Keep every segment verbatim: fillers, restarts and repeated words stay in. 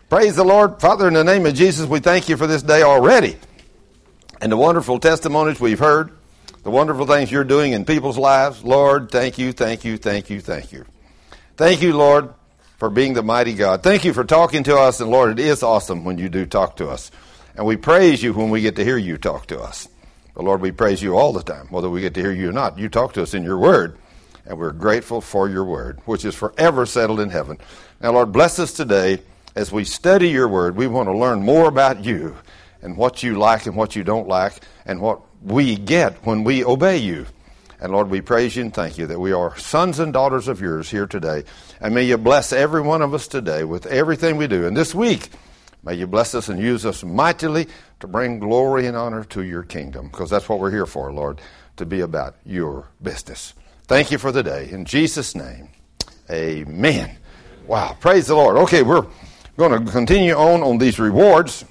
Praise the Lord. Father, in the name of Jesus, we thank you for this day already and the wonderful testimonies we've heard, the wonderful things you're doing in people's lives. Lord, thank you, thank you, thank you, thank you. Thank you, Lord, for being the mighty God. Thank you for talking to us, and Lord, it is awesome when you do talk to us. And we praise you when we get to hear you talk to us. But Lord, we praise you all the time, whether we get to hear you or not. You talk to us in your word, and we're grateful for your word, which is forever settled in heaven. Now, Lord, bless us today as we study your word. We want to learn more about you and what you like and what you don't like and what we get when we obey you. And Lord, we praise you and thank you that we are sons and daughters of yours here today. And may you bless every one of us today with everything we do. And this week, may you bless us and use us mightily to bring glory and honor to your kingdom, because that's what we're here for, Lord, to be about your business. Thank you for the day. In Jesus' name, amen. Wow, praise the Lord. Okay, we're going to continue on on these rewards.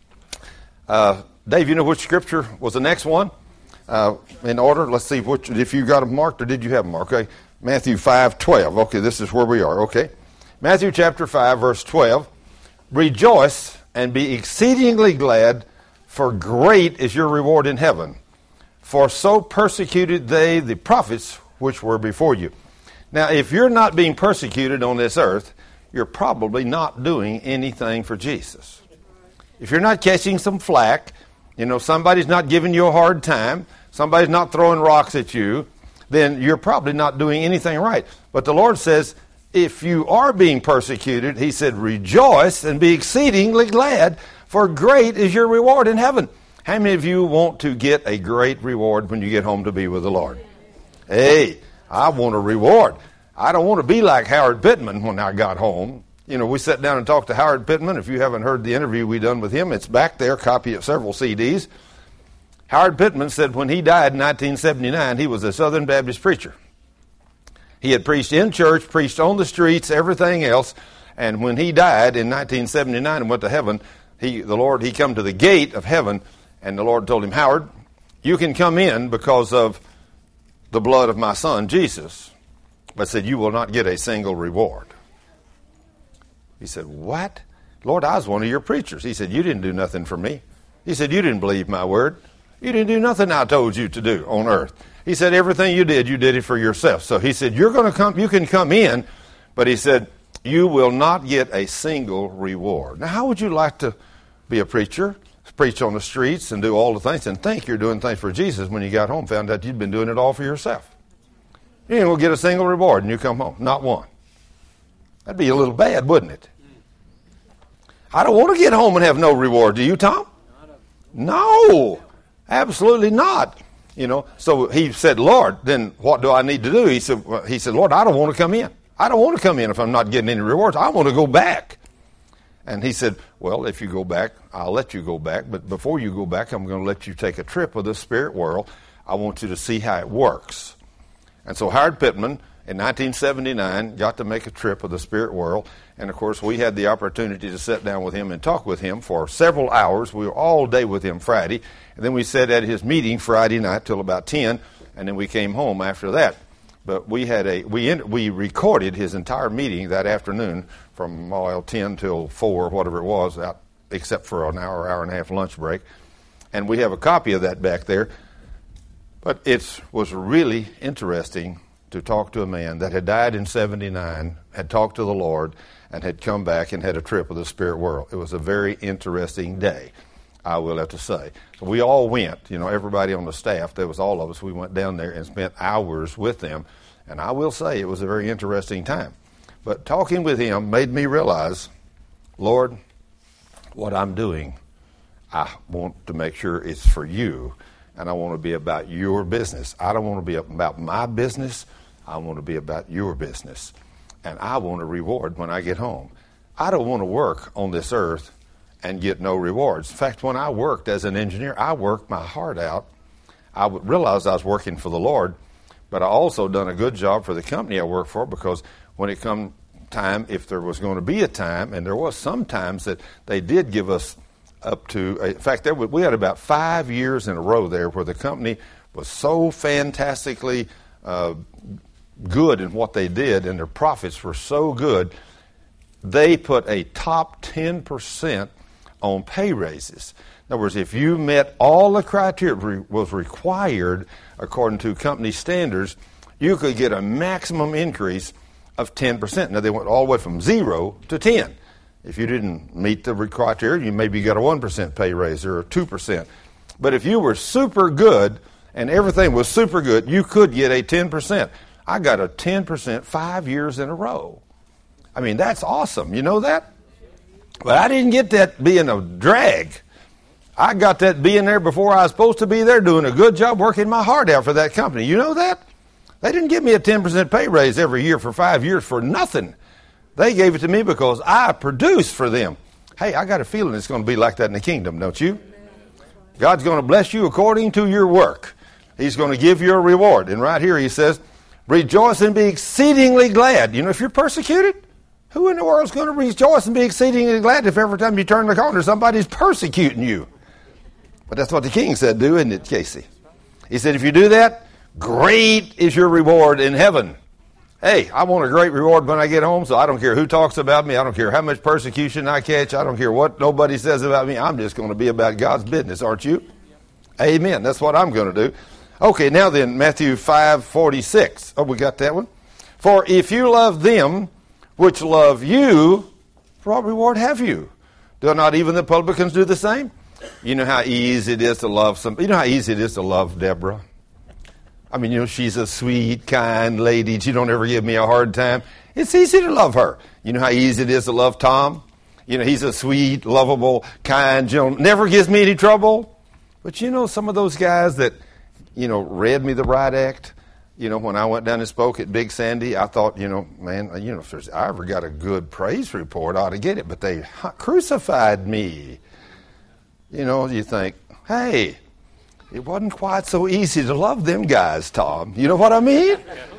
Uh, Dave, you know which scripture was the next one? Uh, in order, let's see which, if you got them marked or did you have them marked? Okay, Matthew five twelve. Okay, this is where we are. Okay, Matthew chapter five, verse twelve. Rejoice and be exceedingly glad, for great is your reward in heaven. For so persecuted they the prophets which were before you. Now, if you're not being persecuted on this earth, you're probably not doing anything for Jesus. If you're not catching some flack, you know, somebody's not giving you a hard time, somebody's not throwing rocks at you, then you're probably not doing anything right. But the Lord says, if you are being persecuted, he said, rejoice and be exceedingly glad, for great is your reward in heaven. How many of you want to get a great reward when you get home to be with the Lord? Hey, I want a reward. I don't want to be like Howard Pittman when I got home. You know, we sat down and talked to Howard Pittman. If you haven't heard the interview we done with him, it's back there, copy of several C Ds. Howard Pittman said when he died in nineteen seventy-nine, he was a Southern Baptist preacher. He had preached in church, preached on the streets, everything else. And when he died in nineteen seventy-nine and went to heaven, he, the Lord, he come to the gate of heaven, and the Lord told him, Howard, you can come in because of the blood of my son, Jesus. But said, you will not get a single reward. He said, what? Lord, I was one of your preachers. He said, you didn't do nothing for me. He said, you didn't believe my word. You didn't do nothing I told you to do on earth. He said, everything you did, you did it for yourself. So he said, you're going to come, you can come in, but he said, you will not get a single reward. Now, how would you like to be a preacher, preach on the streets and do all the things and think you're doing things for Jesus when you got home, found out you'd been doing it all for yourself? You ain't going to get a single reward and you come home. Not one. That'd be a little bad, wouldn't it? I don't want to get home and have no reward. Do you, Tom? No, absolutely not. You know, so he said, Lord, then what do I need to do? He said, well, he said, Lord, I don't want to come in. I don't want to come in if I'm not getting any rewards. I want to go back. And he said, well, if you go back, I'll let you go back. But before you go back, I'm going to let you take a trip of the spirit world. I want you to see how it works. And so Howard Pittman, in nineteen seventy-nine, got to make a trip of the spirit world. And, of course, we had the opportunity to sit down with him and talk with him for several hours. We were all day with him Friday. And then we sat at his meeting Friday night till about ten, and then we came home after that. But we had a we we recorded his entire meeting that afternoon from well, ten till four, whatever it was, out, except for an hour, hour and a half lunch break. And we have a copy of that back there. But it was really interesting to talk to a man that had died in seventy-nine, had talked to the Lord, and had come back and had a trip of the spirit world. It was a very interesting day, I will have to say. So we all went, you know, everybody on the staff, there was all of us, we went down there and spent hours with them. And I will say it was a very interesting time. But talking with him made me realize, Lord, what I'm doing, I want to make sure it's for you. And I want to be about your business. I don't want to be about my business. I want to be about your business. And I want a reward when I get home. I don't want to work on this earth and get no rewards. In fact, when I worked as an engineer, I worked my heart out. I realized I was working for the Lord, but I also done a good job for the company I worked for, because when it come time, if there was going to be a time, and there was some times that they did give us up to, in fact, there we had about five years in a row there where the company was so fantastically uh, good in what they did, and their profits were so good, they put a top ten percent on pay raises. In other words, if you met all the criteria was required according to company standards, you could get a maximum increase of ten percent. Now, they went all the way from zero to ten. If you didn't meet the criteria, you maybe got a one percent pay raise or a two percent. But if you were super good and everything was super good, you could get a ten percent. I got a ten percent five years in a row. I mean, that's awesome. You know that? But I didn't get that being a drag. I got that being there before I was supposed to be there, doing a good job, working my heart out for that company. You know that? They didn't give me a ten percent pay raise every year for five years for nothing. They gave it to me because I produced for them. Hey, I got a feeling it's going to be like that in the kingdom, don't you? God's going to bless you according to your work. He's going to give you a reward. And right here he says, rejoice and be exceedingly glad. You know, if you're persecuted, who in the world is going to rejoice and be exceedingly glad if every time you turn the corner somebody's persecuting you? But that's what the king said, do, isn't it, Casey? He said, if you do that, great is your reward in heaven. Hey, I want a great reward when I get home, so I don't care who talks about me. I don't care how much persecution I catch. I don't care what nobody says about me. I'm just going to be about God's business, aren't you? Amen. That's what I'm going to do. Okay, now then, Matthew five forty-six. Oh, we got that one. For if you love them which love you, what reward have you? Do not even the publicans do the same? You know how easy it is to love some. You know how easy it is to love Deborah? I mean, you know, she's a sweet, kind lady. She don't ever give me a hard time. It's easy to love her. You know how easy it is to love Tom? You know, he's a sweet, lovable, kind gentleman. Never gives me any trouble. But you know, some of those guys that, you know, read me the right act, you know, when I went down and spoke at Big Sandy, I thought, you know, man, you know, if there's, I ever got a good praise report, I ought to get it. But they crucified me. You know, you think, hey, it wasn't quite so easy to love them guys, Tom. You know what I mean?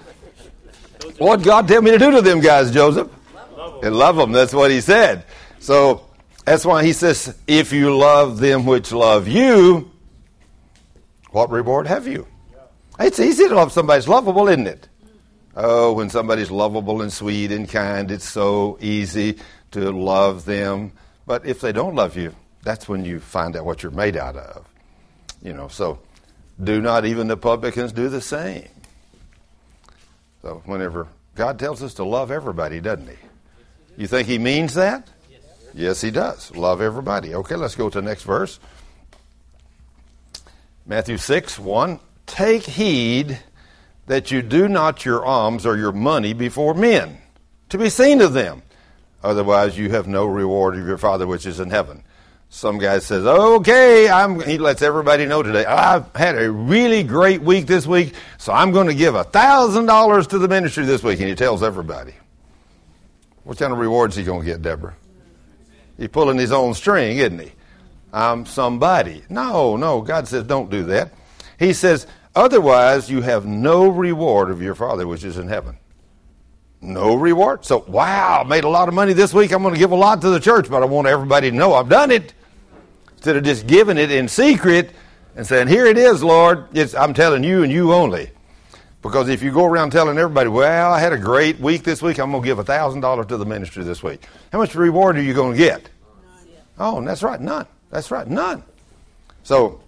What God tell me to do to them guys, Joseph? Love and love them. That's what he said. So that's why he says, if you love them which love you, what reward have you? It's easy to love somebody who's lovable, isn't it? Oh, when somebody's lovable and sweet and kind, it's so easy to love them. But if they don't love you, that's when you find out what you're made out of. You know, so do not even the publicans do the same. So whenever God tells us to love everybody, doesn't he? You think he means that? Yes, yes, he does. Love everybody. Okay, let's go to the next verse. Matthew six, one. Take heed that you do not your alms or your money before men, to be seen of them. Otherwise you have no reward of your Father which is in heaven. Some guy says, okay, I'm, he lets everybody know today, I've had a really great week this week, so I'm going to give a thousand dollars to the ministry this week. And he tells everybody. What kind of rewards is he going to get, Deborah? He's pulling his own string, isn't he? I'm somebody. No, no, God says don't do that. He says, otherwise you have no reward of your Father which is in heaven. No reward. So, wow, I made a lot of money this week. I'm going to give a lot to the church, but I want everybody to know I've done it. Instead of just giving it in secret and saying, here it is, Lord. It's, I'm telling you and you only. Because if you go around telling everybody, well, I had a great week this week, I'm going to give one thousand dollars to the ministry this week. How much reward are you going to get? Oh, and that's right, none. That's right, none. So,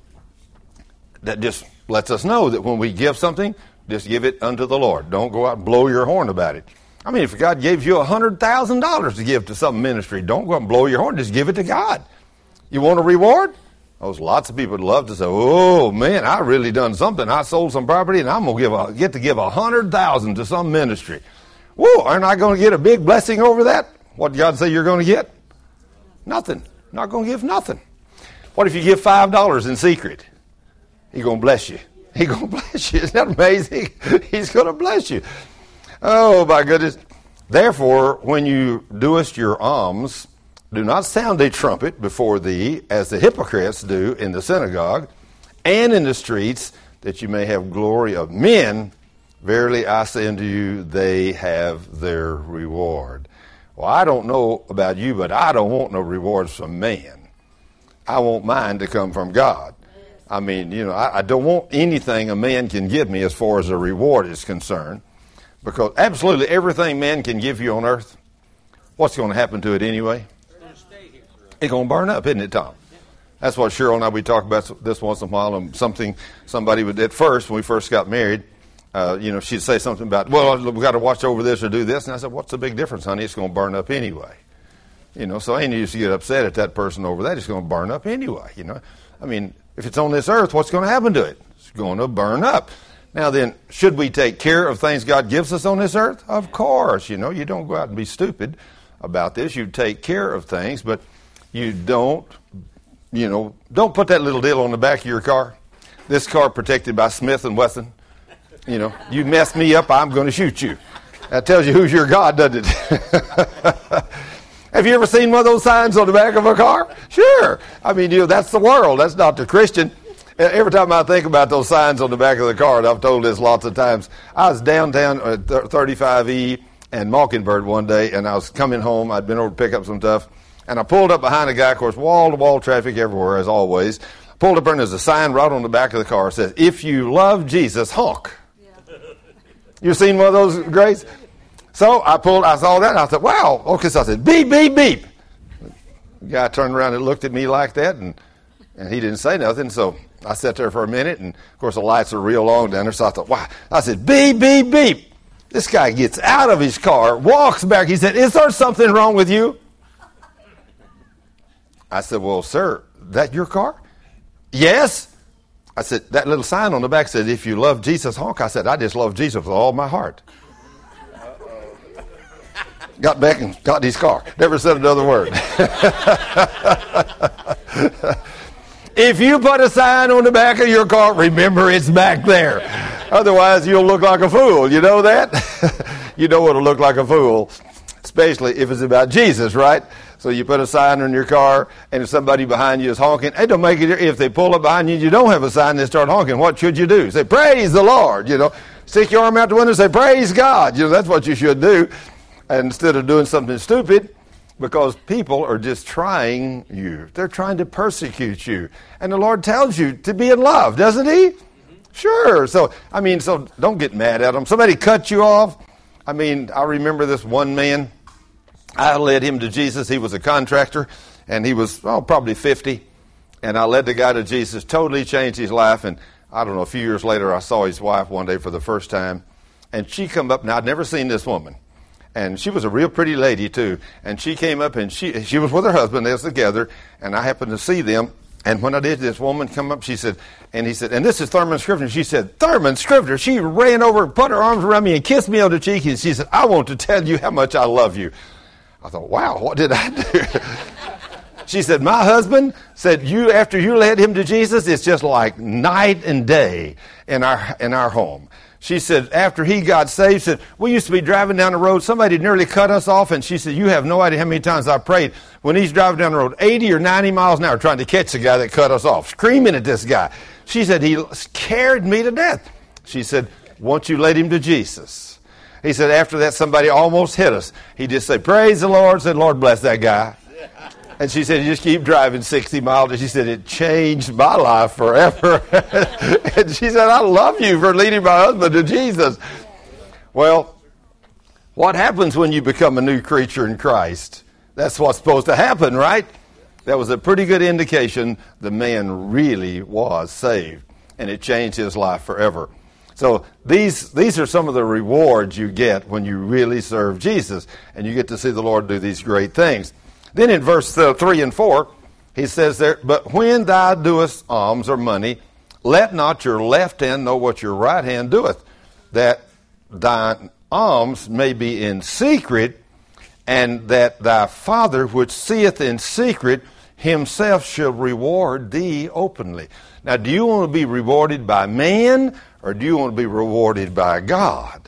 that just lets us know that when we give something, just give it unto the Lord. Don't go out and blow your horn about it. I mean, if God gave you one hundred thousand dollars to give to some ministry, don't go out and blow your horn. Just give it to God. You want a reward? There's lots of people would love to say, oh, man, I really done something. I sold some property, and I'm going to give a, get to give one hundred thousand dollars to some ministry. Whoa, aren't I going to get a big blessing over that? What did God say you're going to get? Nothing. Not going to give nothing. What if you give five dollars in secret? He's going to bless you. He's going to bless you. Isn't that amazing? He's going to bless you. Oh, my goodness. Therefore, when you doest your alms, do not sound a trumpet before thee, as the hypocrites do in the synagogue and in the streets, that you may have glory of men. Verily I say unto you, they have their reward. Well, I don't know about you, but I don't want no rewards from man. I want mine to come from God. I mean, you know, I, I don't want anything a man can give me as far as a reward is concerned. Because absolutely everything man can give you on earth, what's going to happen to it anyway? It's going to burn up, isn't it, Tom? That's what Cheryl and I, we talk about this once in a while. And something somebody would, at first, when we first got married, uh, you know, she'd say something about, well, we've got to watch over this or do this. And I said, what's the big difference, honey? It's going to burn up anyway. You know, so I ain't used to get upset at that person over that. It's going to burn up anyway, you know. I mean, if it's on this earth, what's going to happen to it? It's going to burn up. Now then, should we take care of things God gives us on this earth? Of course. You know, you don't go out and be stupid about this. You take care of things, but you don't, you know, don't put that little deal on the back of your car. This car protected by Smith and Wesson. You know, you mess me up, I'm going to shoot you. That tells you who's your God, doesn't it? Have you ever seen one of those signs on the back of a car? Sure. I mean, you know, that's the world. That's not the Christian. Every time I think about those signs on the back of the car, and I've told this lots of times, I was downtown at thirty-five E and Mockingbird one day, and I was coming home. I'd been over to pick up some stuff, and I pulled up behind a guy, of course, wall-to-wall traffic everywhere, as always. Pulled up there, and there's a sign right on the back of the car that says, if you love Jesus, honk. Yeah. You seen one of those, Grace? So I pulled, I saw that, and I said, wow. Okay, so I said, beep, beep, beep. The guy turned around and looked at me like that, and, and he didn't say nothing. So I sat there for a minute, and, of course, the lights are real long down there. So I thought, wow. I said, beep, beep, beep. This guy gets out of his car, walks back. He said, is there something wrong with you? I said, well, sir, that your car? Yes. I said, that little sign on the back said, if you love Jesus, honk. I said, I just love Jesus with all my heart. Got back and got in his car. Never said another word. If you put a sign on the back of your car, remember it's back there. Otherwise, you'll look like a fool. You know that? You know what'll look like a fool, especially if it's about Jesus, right? So you put a sign on your car, and if somebody behind you is honking, it don't make it. If they pull up behind you, you don't have a sign, they start honking. What should you do? Say, praise the Lord. You know, stick your arm out the window and say, praise God. You know, that's what you should do. Instead of doing something stupid, because people are just trying you. They're trying to persecute you. And the Lord tells you to be in love, doesn't he? Mm-hmm. Sure. So, I mean, so don't get mad at them. Somebody cut you off. I mean, I remember this one man. I led him to Jesus. He was a contractor, and he was, oh, probably fifty. And I led the guy to Jesus, totally changed his life. And I don't know, a few years later, I saw his wife one day for the first time. And she come up, now I'd never seen this woman. And she was a real pretty lady, too. And she came up, and she she was with her husband. They was together, and I happened to see them. And when I did, this woman come up, she said, and he said, and this is Thurman Scrivener. She said, Thurman Scrivener. She ran over, put her arms around me, and kissed me on the cheek. And she said, I want to tell you how much I love you. I thought, wow, what did I do? She said, my husband said, you after you led him to Jesus, it's just like night and day in our in our home. She said, after he got saved, she said, we used to be driving down the road. Somebody nearly cut us off. And she said, you have no idea how many times I prayed when he's driving down the road, eighty or ninety miles an hour, trying to catch the guy that cut us off, screaming at this guy. She said, he scared me to death. She said, won't you lead him to Jesus? He said, after that, somebody almost hit us. He just said, praise the Lord. Said, Lord bless that guy. And she said, you just keep driving sixty miles. And she said, it changed my life forever. And she said, I love you for leading my husband to Jesus. Well, what happens when you become a new creature in Christ? That's what's supposed to happen, right? That was a pretty good indication the man really was saved. And it changed his life forever. So these these are some of the rewards you get when you really serve Jesus. And you get to see the Lord do these great things. Then in verse uh, three and four, he says there, but when thou doest alms or money, let not your left hand know what your right hand doeth, that thine alms may be in secret, and that thy Father which seeth in secret himself shall reward thee openly. Now, do you want to be rewarded by man, or do you want to be rewarded by God?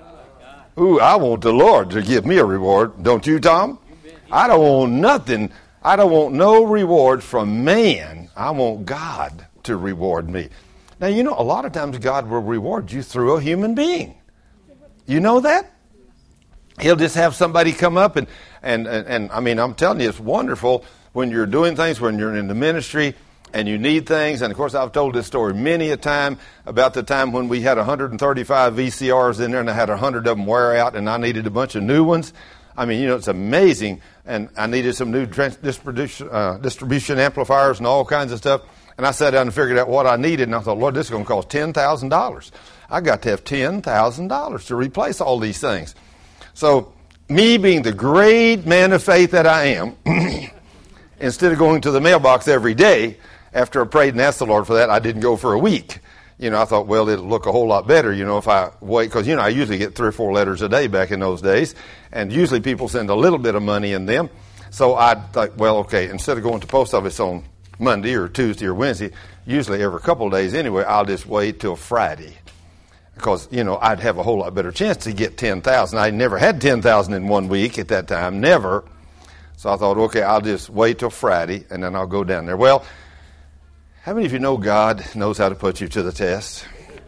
Ooh, I want the Lord to give me a reward. Don't you, Tom? I don't want nothing. I don't want no reward from man. I want God to reward me. Now, you know, a lot of times God will reward you through a human being. You know that? He'll just have somebody come up and, and, and, and I mean, I'm telling you, it's wonderful when you're doing things, when you're in the ministry and you need things. And, of course, I've told this story many a time about the time when we had one hundred thirty-five V C Rs in there and I had one hundred of them wear out and I needed a bunch of new ones. I mean, you know, it's amazing. And I needed some new trans- distribution, uh, distribution amplifiers and all kinds of stuff. And I sat down and figured out what I needed. And I thought, Lord, this is going to cost ten thousand dollars. I got to have ten thousand dollars to replace all these things. So me being the great man of faith that I am, instead of going to the mailbox every day, after I prayed and asked the Lord for that, I didn't go for a week. You know, I thought, well, it'll look a whole lot better, you know, if I wait. Because, you know, I usually get three or four letters a day back in those days. And usually people send a little bit of money in them. So I thought, well, okay, instead of going to post office on Monday or Tuesday or Wednesday, usually every couple of days anyway, I'll just wait till Friday. Because, you know, I'd have a whole lot better chance to get ten thousand. I never had ten thousand in one week at that time, never. So I thought, okay, I'll just wait till Friday, and then I'll go down there. Well, how many of you know God knows how to put you to the test?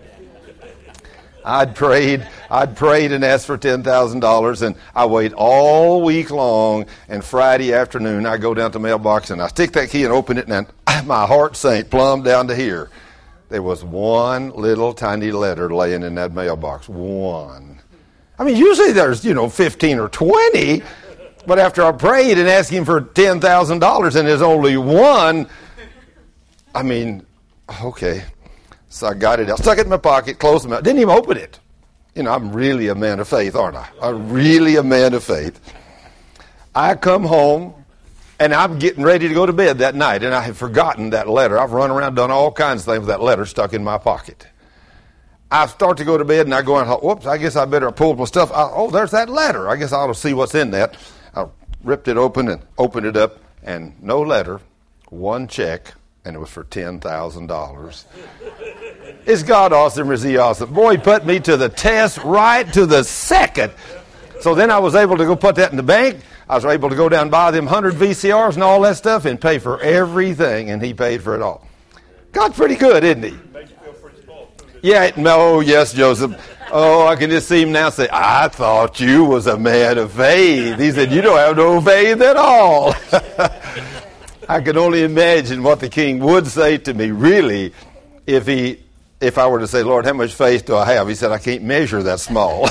I'd prayed, I'd prayed and asked for ten thousand dollars, and I wait all week long, and Friday afternoon I go down to the mailbox, and I stick that key and open it, and my heart sank plumb down to here. There was one little tiny letter laying in that mailbox. One. I mean, usually there's, you know, fifteen or twenty, but after I prayed and asked him for ten thousand dollars and there's only one, I mean, okay. So I got it out, stuck it in my pocket, closed it out, didn't even open it. You know, I'm really a man of faith, aren't I? I'm really a man of faith. I come home, and I'm getting ready to go to bed that night, and I have forgotten that letter. I've run around, done all kinds of things with that letter stuck in my pocket. I start to go to bed, and I go and thought, whoops, I guess I better pull my stuff. I, oh, there's that letter. I guess I ought to see what's in that. I ripped it open and opened it up, and no letter, one check, and it was for ten thousand dollars. Is God awesome or is he awesome? Boy, he put me to the test right to the second. So then I was able to go put that in the bank. I was able to go down and buy them one hundred V C Rs and all that stuff and pay for everything, and he paid for it all. God's pretty good, isn't he? Yeah, no, yes, Joseph. Oh, I can just see him now say, I thought you was a man of faith. He said, you don't have no faith at all. I can only imagine what the king would say to me, really, if he, if I were to say, Lord, how much faith do I have? He said, I can't measure that small.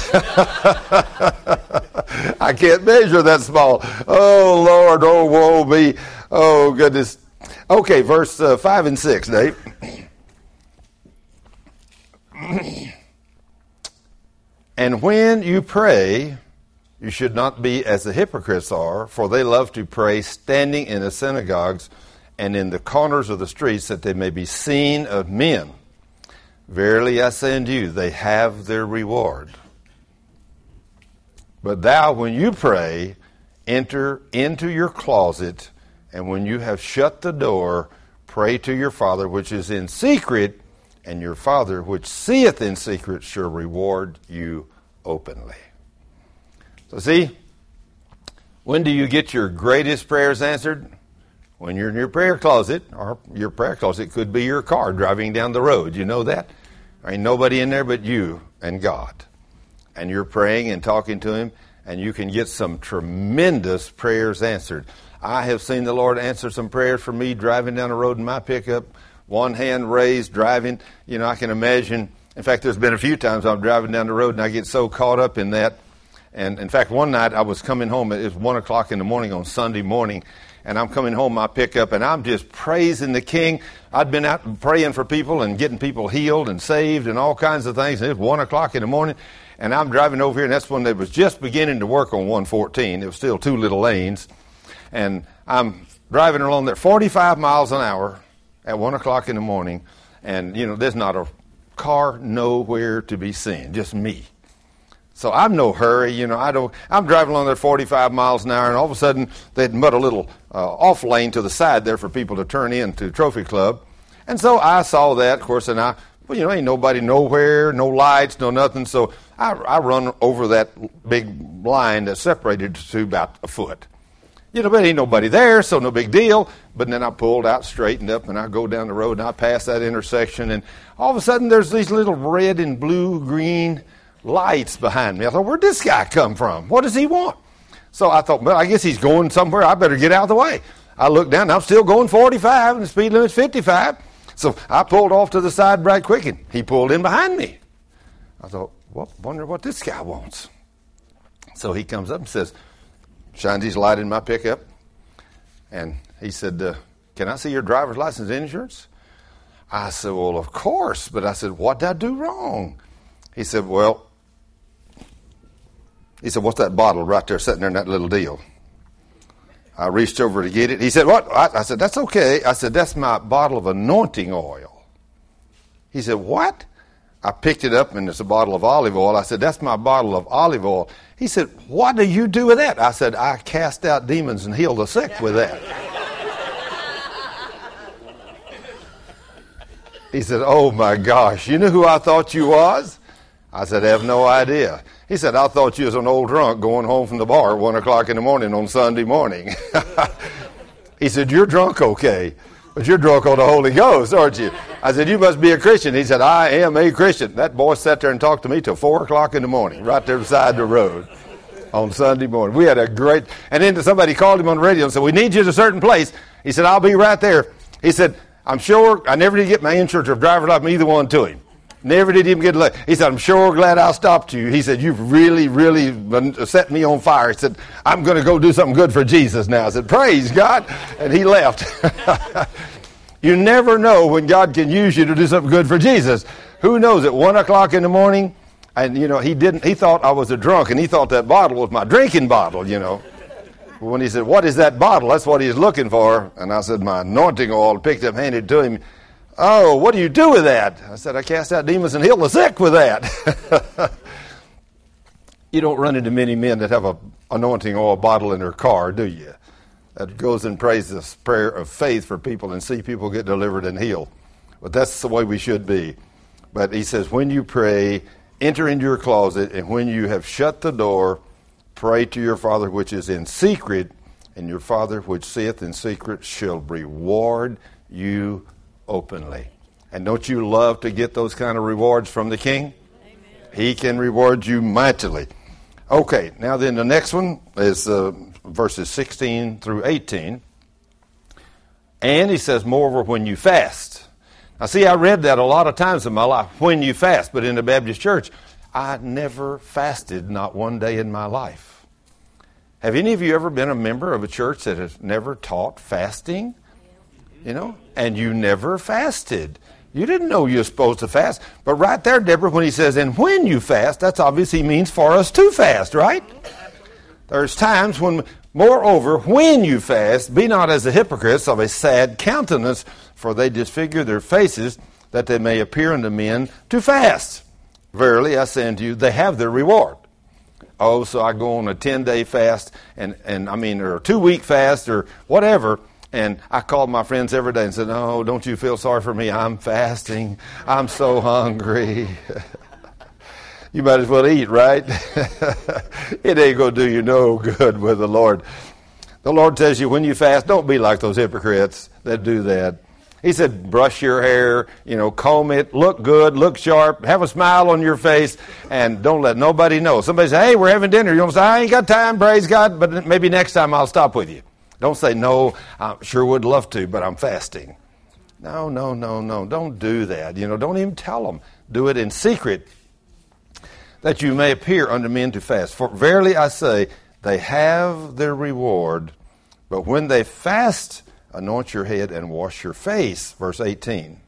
I can't measure that small. Oh, Lord, oh, woe me. Oh, goodness. Okay, verse uh, five and six, Dave. And when you pray, you should not be as the hypocrites are, for they love to pray standing in the synagogues and in the corners of the streets, that they may be seen of men. Verily I say unto you, they have their reward. But thou, when you pray, enter into your closet, and when you have shut the door, pray to your Father which is in secret, and your Father which seeth in secret shall reward you openly. So see, when do you get your greatest prayers answered? When you're in your prayer closet, or your prayer closet could be your car driving down the road. You know that? There ain't nobody in there but you and God. And you're praying and talking to him, and you can get some tremendous prayers answered. I have seen the Lord answer some prayers for me driving down the road in my pickup, one hand raised, driving. You know, I can imagine. In fact, there's been a few times I'm driving down the road, and I get so caught up in that. And, in fact, one night I was coming home. It was one o'clock in the morning on Sunday morning, and I'm coming home my pickup, and I'm just praising the King. I'd been out praying for people and getting people healed and saved and all kinds of things. And it was one o'clock in the morning, and I'm driving over here, and that's when they was just beginning to work on one fourteen. It was still two little lanes. And I'm driving along there forty-five miles an hour at one o'clock in the morning, and, you know, there's not a car nowhere to be seen, just me. So I'm no hurry, you know. I don't. I'm driving along there forty-five miles an hour, and all of a sudden they'd mud a little uh, off lane to the side there for people to turn into Trophy Club, and so I saw that, of course, and I, well, you know, ain't nobody nowhere, no lights, no nothing. So I, I run over that big line that separated to about a foot. You know, but ain't nobody there, so no big deal. But then I pulled out, straightened up, and I go down the road, and I pass that intersection, and all of a sudden there's these little red and blue, green lights behind me. I thought, where'd this guy come from? What does he want? So I thought, well, I guess he's going somewhere. I better get out of the way. I looked down, and I'm still going forty-five, and the speed limit's fifty-five. So I pulled off to the side right quick, and he pulled in behind me. I thought, well, wonder what this guy wants. So he comes up and says, shined his light in my pickup, and he said, uh, can I see your driver's license and insurance? I said, well, of course. But I said, what did I do wrong? He said, well, he said, what's that bottle right there sitting there in that little deal? I reached over to get it. He said, what? I, I said, that's okay. I said, that's my bottle of anointing oil. He said, what? I picked it up, and it's a bottle of olive oil. I said, that's my bottle of olive oil. He said, what do you do with that? I said, I cast out demons and heal the sick with that. He said, oh, my gosh, you know who I thought you was? I said, I have no idea. He said, I thought you was an old drunk going home from the bar at one o'clock in the morning on Sunday morning. He said, you're drunk, okay, but you're drunk on the Holy Ghost, aren't you? I said, you must be a Christian. He said, I am a Christian. That boy sat there and talked to me till four o'clock in the morning, right there beside the road on Sunday morning. We had a great, and then somebody called him on the radio and said, we need you at a certain place. He said, I'll be right there. He said, I'm sure, I never did get my insurance or driver's license, either one to him. Never did even get a letter. He said, I'm sure glad I stopped you. He said, you've really, really set me on fire. He said, I'm going to go do something good for Jesus now. I said, praise God. And he left. You never know when God can use you to do something good for Jesus. Who knows, at one o'clock in the morning, and, you know, he didn't, he thought I was a drunk, and he thought that bottle was my drinking bottle, you know. When he said, what is that bottle? That's what he's looking for. And I said, my anointing oil. Picked up, handed it to him. Oh, what do you do with that? I said, I cast out demons and heal the sick with that. You don't run into many men that have a anointing oil bottle in their car, do you? That goes and prays this prayer of faith for people and see people get delivered and healed. But that's the way we should be. But he says, when you pray, enter into your closet, and when you have shut the door, pray to your Father which is in secret, and your Father which seeth in secret shall reward you openly. And don't you love to get those kind of rewards from the King? Amen. He can reward you mightily. Okay, now then the next one is uh, verses sixteen through eighteen. And he says, moreover, when you fast. Now see, I read that a lot of times in my life, when you fast, but in the Baptist church, I never fasted, not one day in my life. Have any of you ever been a member of a church that has never taught fasting? You know, and you never fasted. You didn't know you were supposed to fast. But right there, Deborah, when he says, and when you fast, that's obviously means for us to fast, right? There's times when, moreover, when you fast, be not as the hypocrites of a sad countenance, for they disfigure their faces, that they may appear unto men to fast. Verily, I say unto you, they have their reward. Oh, so I go on a ten-day fast, and, and I mean, or a two-week fast, or whatever. And I called my friends every day and said, oh, don't you feel sorry for me? I'm fasting. I'm so hungry. You might as well eat, right? It ain't going to do you no good with the Lord. The Lord tells you when you fast, don't be like those hypocrites that do that. He said, brush your hair, you know, comb it, look good, look sharp, have a smile on your face, and don't let nobody know. Somebody say, hey, we're having dinner. You don't say, I ain't got time, praise God, but maybe next time I'll stop with you. Don't say, no, I sure would love to, but I'm fasting. No, no, no, no. Don't do that. You know, don't even tell them. Do it in secret, that you may appear unto men to fast. For verily I say, they have their reward. But when they fast, anoint your head and wash your face. Verse eighteen.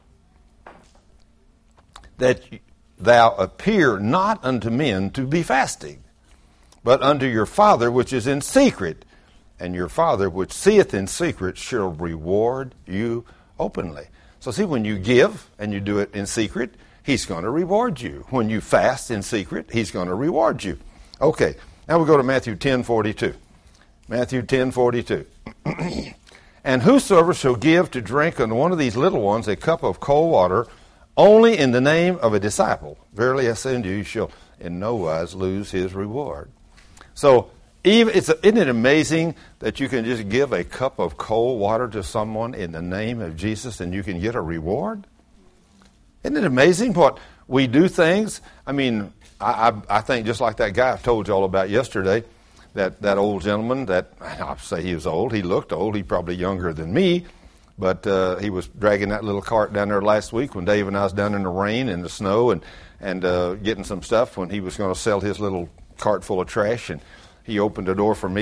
That thou appear not unto men to be fasting, but unto your Father which is in secret. And your Father, which seeth in secret, shall reward you openly. So see, when you give and you do it in secret, He's going to reward you. When you fast in secret, He's going to reward you. Okay, now we go to Matthew ten forty-two. Matthew ten forty-two. And whosoever shall give to drink unto one of these little ones a cup of cold water, only in the name of a disciple, verily I say unto you, he shall in no wise lose his reward. So, Even, it's, isn't it amazing that you can just give a cup of cold water to someone in the name of Jesus and you can get a reward? Isn't it amazing what we do things? I mean, I, I, I think just like that guy I told you all about yesterday, that, that old gentleman that, I'll say he was old, he looked old, he probably younger than me, but uh, he was dragging that little cart down there last week when Dave and I was down in the rain and the snow and, and uh, getting some stuff when he was going to sell his little cart full of trash, and he opened the door for me, and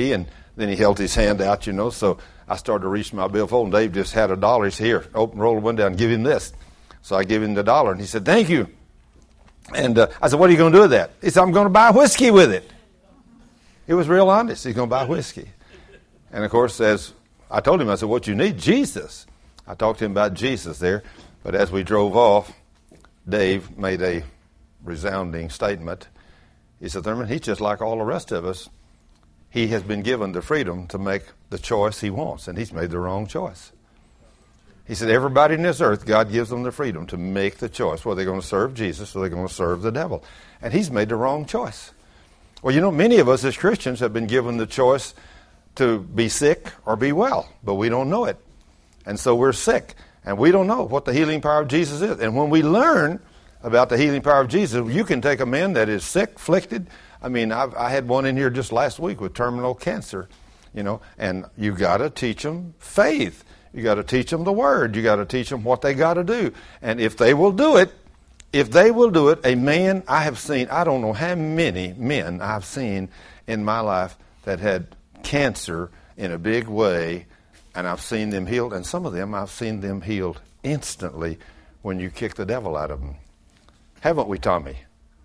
then he held his hand out, you know, so I started to reach my billfold, and Dave just had a dollar. He said, here, open, roll the window down, give him this. So I gave him the dollar, and he said, thank you. And uh, I said, what are you going to do with that? He said, I'm going to buy whiskey with it. He was real honest. He's going to buy whiskey. And, of course, as I told him, I said, what you need? Jesus. I talked to him about Jesus there. But as we drove off, Dave made a resounding statement. He said, Thurman, he's just like all the rest of us. He has been given the freedom to make the choice he wants, and he's made the wrong choice. He said, everybody in this earth, God gives them the freedom to make the choice. Well, they're going to serve Jesus or they're going to serve the devil. And he's made the wrong choice. Well, you know, many of us as Christians have been given the choice to be sick or be well, but we don't know it. And so we're sick, and we don't know what the healing power of Jesus is. And when we learn about the healing power of Jesus, you can take a man that is sick, afflicted. I mean, I've, I had one in here just last week with terminal cancer, you know, and you got to teach them faith. You got to teach them the Word. You got to teach them what they got to do. And if they will do it, if they will do it, a man I have seen, I don't know how many men I've seen in my life that had cancer in a big way, and I've seen them healed, and some of them I've seen them healed instantly when you kick the devil out of them. Haven't we, Tommy?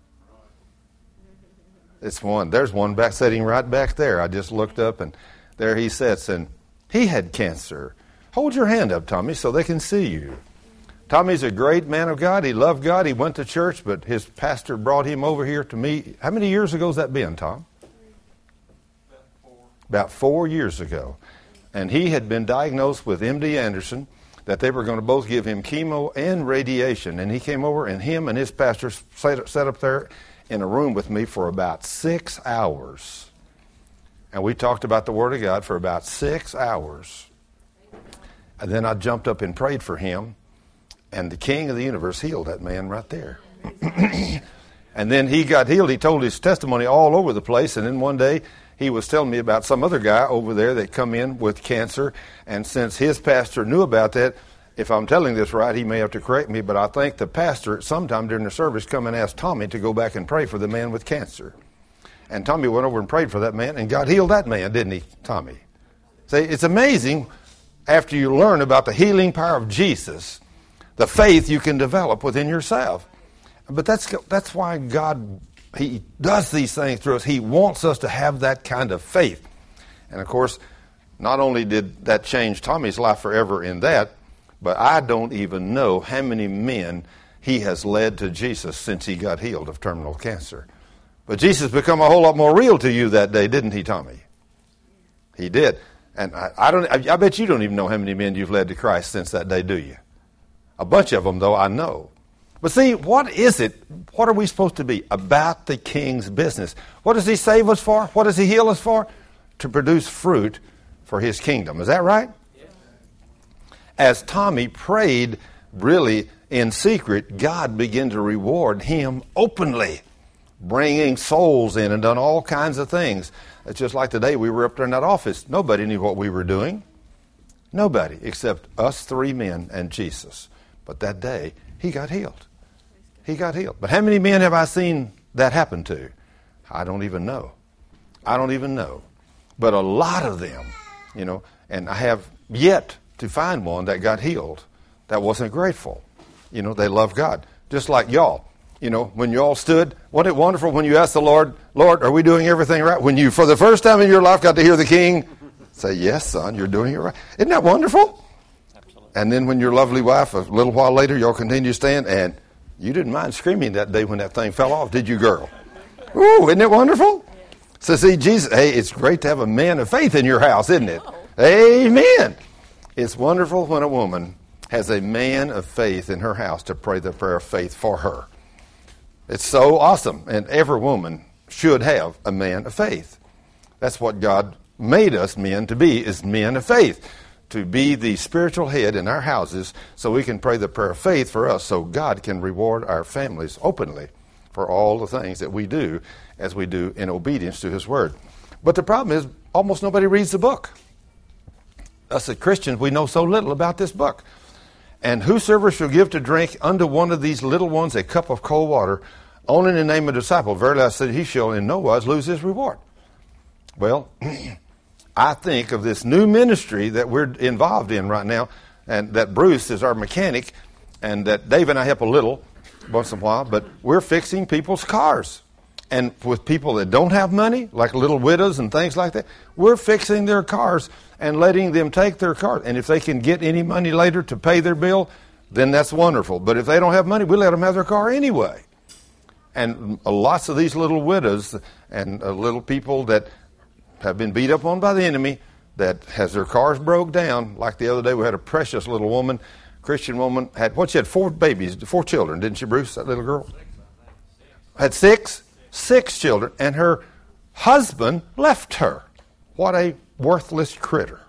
It's one. There's one back sitting right back there. I just looked up, and there he sits, and he had cancer. Hold your hand up, Tommy, so they can see you. Tommy's a great man of God. He loved God. He went to church, but his pastor brought him over here to me. How many years ago has that been, Tom? About four. About four years ago. And he had been diagnosed with M D Anderson, that they were going to both give him chemo and radiation. And he came over, and him and his pastor sat, sat up there in a room with me for about six hours. And we talked about the Word of God for about six hours. And then I jumped up and prayed for him, and the King of the universe healed that man right there. And then he got healed. He told his testimony all over the place, and then one day he was telling me about some other guy over there that come in with cancer, and since his pastor knew about that, if I'm telling this right, he may have to correct me, but I think the pastor sometime during the service come and asked Tommy to go back and pray for the man with cancer. And Tommy went over and prayed for that man, and God healed that man, didn't he, Tommy? See, it's amazing after you learn about the healing power of Jesus, the faith you can develop within yourself. But that's that's why God, He does these things through us. He wants us to have that kind of faith. And, of course, not only did that change Tommy's life forever in that, but I don't even know how many men he has led to Jesus since he got healed of terminal cancer. But Jesus become a whole lot more real to you that day, didn't he, Tommy? He did. And I, I don't. I, I bet you don't even know how many men you've led to Christ since that day, do you? A bunch of them, though, I know. But see, what is it? What are we supposed to be? About the King's business. What does He save us for? What does He heal us for? To produce fruit for His kingdom. Is that right? Yeah. As Tommy prayed really in secret, God began to reward him openly, bringing souls in and done all kinds of things. It's just like today we were up there in that office. Nobody knew what we were doing. Nobody except us three men and Jesus. But that day, he got healed. He got healed. But how many men have I seen that happen to? I don't even know. I don't even know. But a lot of them, you know, and I have yet to find one that got healed that wasn't grateful. You know, they love God. Just like y'all. You know, when you all stood, wasn't it wonderful when you asked the Lord, Lord, are we doing everything right? When you, for the first time in your life, got to hear the King say, yes, son, you're doing it right. Isn't that wonderful? Absolutely. And then when your lovely wife, a little while later, y'all continue to stand, and you didn't mind screaming that day when that thing fell off, did you, girl? Ooh, isn't it wonderful? So see, Jesus, hey, it's great to have a man of faith in your house, isn't it? Amen. It's wonderful when a woman has a man of faith in her house to pray the prayer of faith for her. It's so awesome, and every woman should have a man of faith. That's what God made us men to be, is men of faith, to be the spiritual head in our houses so we can pray the prayer of faith for us so God can reward our families openly for all the things that we do as we do in obedience to His Word. But the problem is almost nobody reads the book. Us as Christians, we know so little about this book. And whosoever shall give to drink unto one of these little ones a cup of cold water, only in the name of disciple, verily I say, he shall in no wise lose his reward. Well, I think of this new ministry that we're involved in right now, and that Bruce is our mechanic, and that Dave and I help a little once in a while, but we're fixing people's cars. And with people that don't have money, like little widows and things like that, we're fixing their cars and letting them take their car. And if they can get any money later to pay their bill, then that's wonderful. But if they don't have money, we let them have their car anyway. And lots of these little widows and uh, little people that have been beat up on by the enemy, that has their cars broke down. Like the other day, we had a precious little woman, Christian woman, had what? She had four babies, four children, didn't she, Bruce? That little girl had six, six children, and her husband left her. What a worthless critter!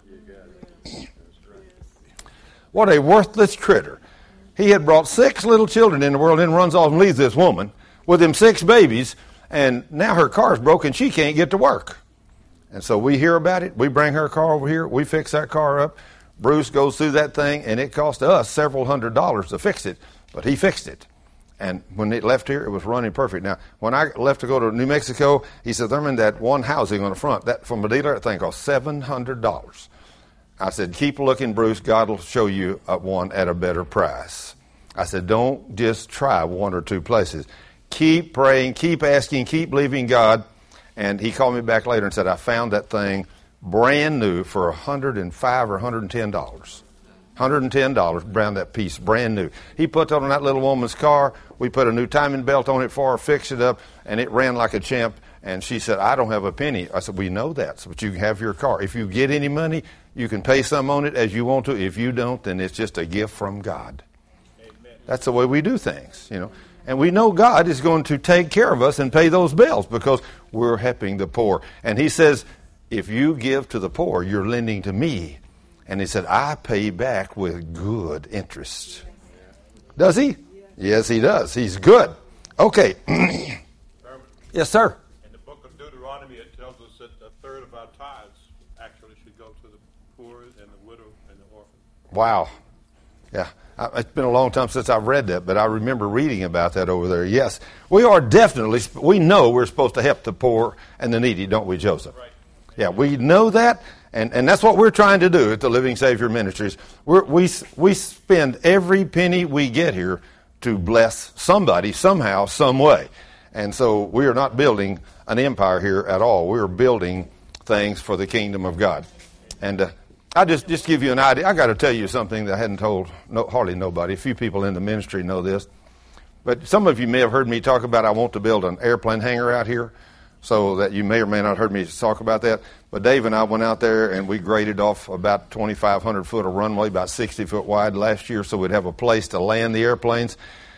What a worthless critter! He had brought six little children in the world, and runs off and leaves this woman with them six babies, and now her car's broken. She can't get to work. And so we hear about it. We bring her car over here. We fix that car up. Bruce goes through that thing, and it cost us several hundred dollars to fix it, but he fixed it. And when it left here, it was running perfect. Now, when I left to go to New Mexico, he said, Thurman, that one housing on the front, that from a dealer, that thing cost seven hundred dollars. I said, keep looking, Bruce. God will show you one at a better price. I said, don't just try one or two places. Keep praying, keep asking, keep believing God. And he called me back later and said, I found that thing brand new for one hundred five dollars or one hundred ten dollars. one hundred ten dollars, brand that piece, brand new. He put that on that little woman's car. We put a new timing belt on it for her, fixed it up, and it ran like a champ. And she said, I don't have a penny. I said, we know that, but you can have your car. If you get any money, you can pay some on it as you want to. If you don't, then it's just a gift from God. Amen. That's the way we do things, you know. And we know God is going to take care of us and pay those bills because we're helping the poor. And he says, if you give to the poor, you're lending to me. And he said, I pay back with good interest. Does he? Yes, he does. He's good. Okay. Yes, sir. In the book of Deuteronomy, it tells us that a third of our tithes actually should go to the poor and the widow and the orphan. Wow. Yeah. It's been a long time since I've read that, but I remember reading about that over there. Yes, we are definitely, we know we're supposed to help the poor and the needy, don't we, Joseph? Right. Yeah, we know that, and, and that's what we're trying to do at the Living Savior Ministries. We're, we we spend every penny we get here to bless somebody, somehow, some way. And so we are not building an empire here at all. We're building things for the kingdom of God. And uh, I just just give you an idea. I got to tell you something that I hadn't told no, hardly nobody. A few people in the ministry know this. But some of you may have heard me talk about I want to build an airplane hangar out here, so that you may or may not have heard me talk about that. But Dave and I went out there and we graded off about twenty-five hundred foot of runway, about sixty foot wide last year, so we'd have a place to land the airplanes.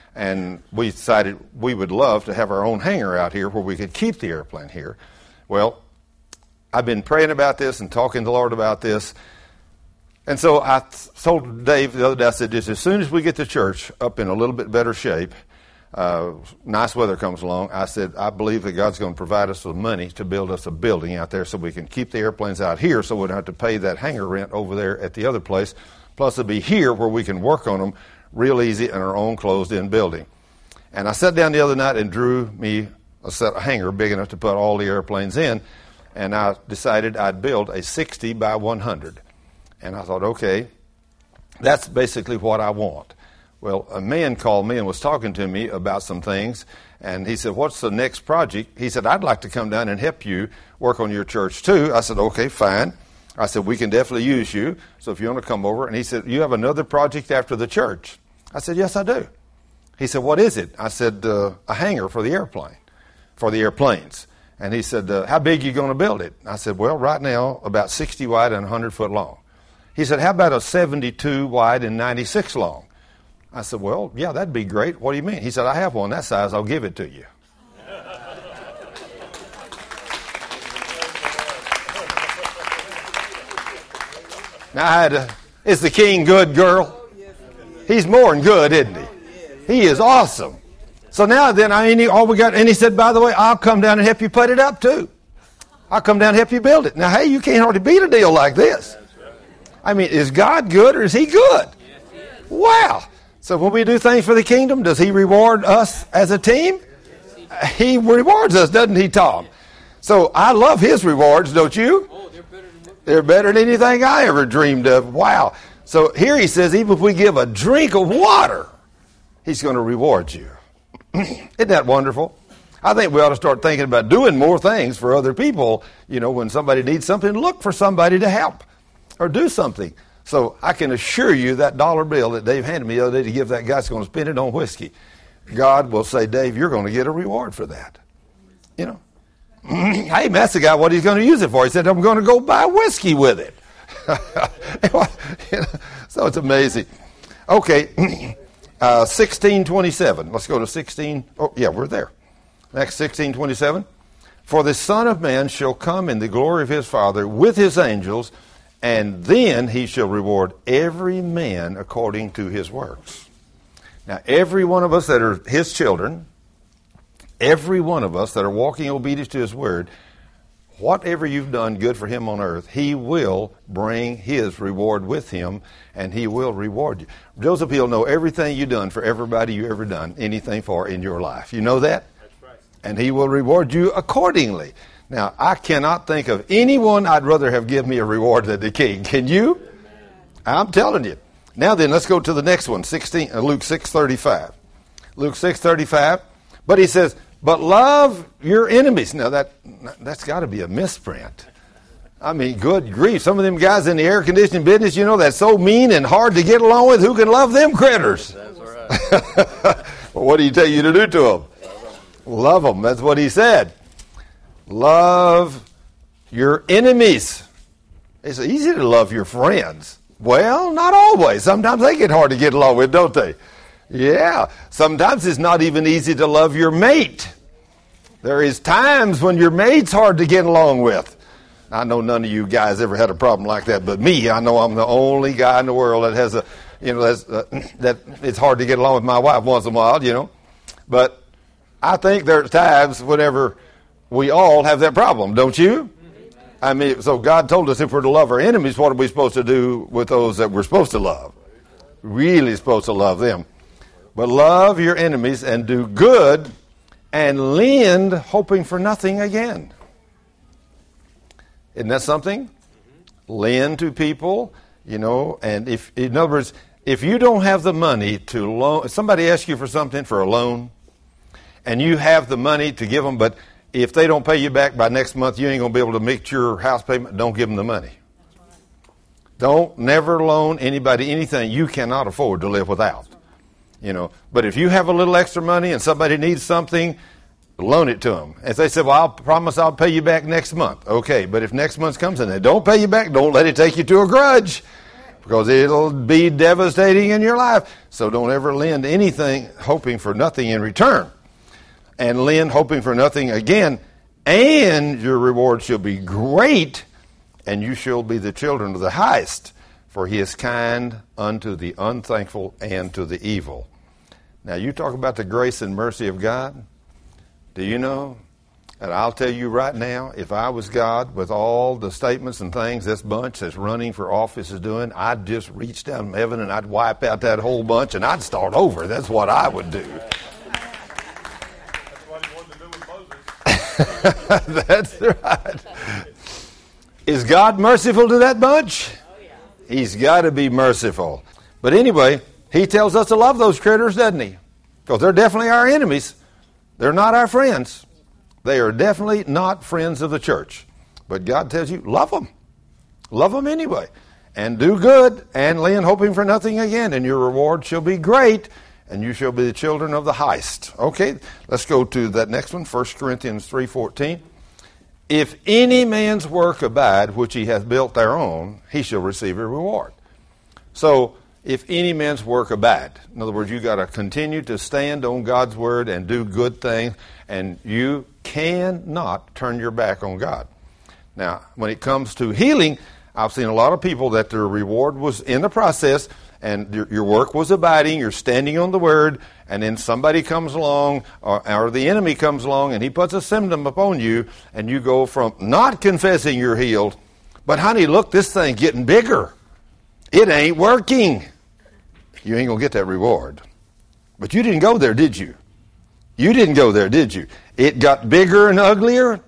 And we decided we would love to have our own hangar out here where we could keep the airplane here. Well, I've been praying about this and talking to the Lord about this. And so I told Dave the other day, I said, just as soon as we get the church up in a little bit better shape, uh, nice weather comes along, I said, I believe that God's going to provide us with money to build us a building out there so we can keep the airplanes out here so we don't have to pay that hangar rent over there at the other place. Plus it'll be here where we can work on them real easy in our own closed-in building. And I sat down the other night and drew me a set a hangar big enough to put all the airplanes in, and I decided I'd build a sixty by one hundred. And I thought, okay, that's basically what I want. Well, a man called me and was talking to me about some things, and he said, what's the next project? He said, I'd like to come down and help you work on your church too. I said, okay, fine. I said, we can definitely use you, so if you want to come over. And he said, you have another project after the church? I said, yes, I do. He said, what is it? I said, uh, a hangar for the airplane, for the airplanes. And he said, uh, how big are you going to build it? I said, well, right now, about sixty wide and one hundred foot long. He said, how about a seventy-two wide and ninety-six long? I said, well, yeah, that'd be great. What do you mean? He said, I have one that size. I'll give it to you. Now, I had a, is the king good, girl? He's more than good, isn't he? He is awesome. So now then, I mean, all we got, and he said, by the way, I'll come down and help you put it up too. I'll come down and help you build it. Now, hey, you can't hardly beat a deal like this. I mean, is God good or is he good? Wow. So when we do things for the kingdom, does he reward us as a team? He rewards us, doesn't he, Tom? So I love his rewards, don't you? They're better than anything I ever dreamed of. Wow. So here he says, even if we give a drink of water, he's going to reward you. Isn't that wonderful? I think we ought to start thinking about doing more things for other people. You know, when somebody needs something, look for somebody to help or do something. So I can assure you that dollar bill that Dave handed me the other day to give that guy's going to spend it on whiskey. God will say, Dave, you're going to get a reward for that. You know. Hey, that's the guy what he's going to use it for. He said, I'm going to go buy whiskey with it. So it's amazing. Okay, uh, sixteen twenty-seven. Let's go to sixteen. Oh, yeah, we're there. Next, sixteen twenty-seven. For the Son of Man shall come in the glory of his Father with his angels, and then he shall reward every man according to his works. Now, every one of us that are his children, every one of us that are walking in obedience to his word, whatever you've done good for him on earth, he will bring his reward with him, and he will reward you. Joseph, he'll know everything you've done for everybody you ever done anything for in your life. You know that? That's right. And he will reward you accordingly. Now, I cannot think of anyone I'd rather have given me a reward than the king. Can you? Amen. I'm telling you. Now then, let's go to the next one, sixteen, uh, Luke six thirty-five. Luke six thirty-five. But he says, but love your enemies. Now, that, that's got to be a misprint. I mean, good grief. Some of them guys in the air conditioning business, you know, that's so mean and hard to get along with. Who can love them critters? That's right. Well, what did he tell you to do to them? Love them. That's what he said. Love your enemies. It's easy to love your friends. Well, not always. Sometimes they get hard to get along with, don't they? Yeah. Sometimes it's not even easy to love your mate. There is times when your mate's hard to get along with. I know none of you guys ever had a problem like that, but me, I know I'm the only guy in the world that has a, you know, that's, uh, that it's hard to get along with my wife once in a while, you know. But I think there's times whenever we all have that problem, don't you? I mean, so God told us if we're to love our enemies, what are we supposed to do with those that we're supposed to love? Really supposed to love them. But love your enemies and do good and lend, hoping for nothing again. Isn't that something? Mm-hmm. Lend to people, you know, and if, in other words, if you don't have the money to loan, if somebody asks you for something, for a loan, and you have the money to give them, but if they don't pay you back by next month, you ain't going to be able to make your house payment, don't give them the money. Don't never loan anybody anything you cannot afford to live without. You know, but if you have a little extra money and somebody needs something, loan it to them. If they say, well, I'll promise I'll pay you back next month. Okay, but if next month comes and they don't pay you back, don't let it take you to a grudge, because it'll be devastating in your life. So don't ever lend anything hoping for nothing in return. And lend hoping for nothing again, and your reward shall be great, and you shall be the children of the highest, for he is kind unto the unthankful and to the evil. Now, you talk about the grace and mercy of God. Do you know? And I'll tell you right now, if I was God, with all the statements and things this bunch that's running for office is doing, I'd just reach down from heaven and I'd wipe out that whole bunch and I'd start over. That's what I would do. That's what he wanted to do with Moses. That's right. Is God merciful to that bunch? He's got to be merciful. But anyway, he tells us to love those critters, doesn't he? Because they're definitely our enemies. They're not our friends. They are definitely not friends of the church. But God tells you, love them. Love them anyway. And do good and lend, hoping for nothing again. And your reward shall be great, and you shall be the children of the highest. Okay, let's go to that next one, First Corinthians three fourteen. If any man's work abide, which he hath built thereon, he shall receive a reward. So, if any man's work abide, in other words, you got to continue to stand on God's word and do good things, and you cannot turn your back on God. Now, when it comes to healing, I've seen a lot of people that their reward was in the process, and your, your work was abiding, you're standing on the word, and then somebody comes along, or, or the enemy comes along, and he puts a symptom upon you, and you go from not confessing you're healed, but honey, look, this thing getting bigger. It ain't working. You ain't going to get that reward. But you didn't go there, did you? You didn't go there, did you? It got bigger and uglier.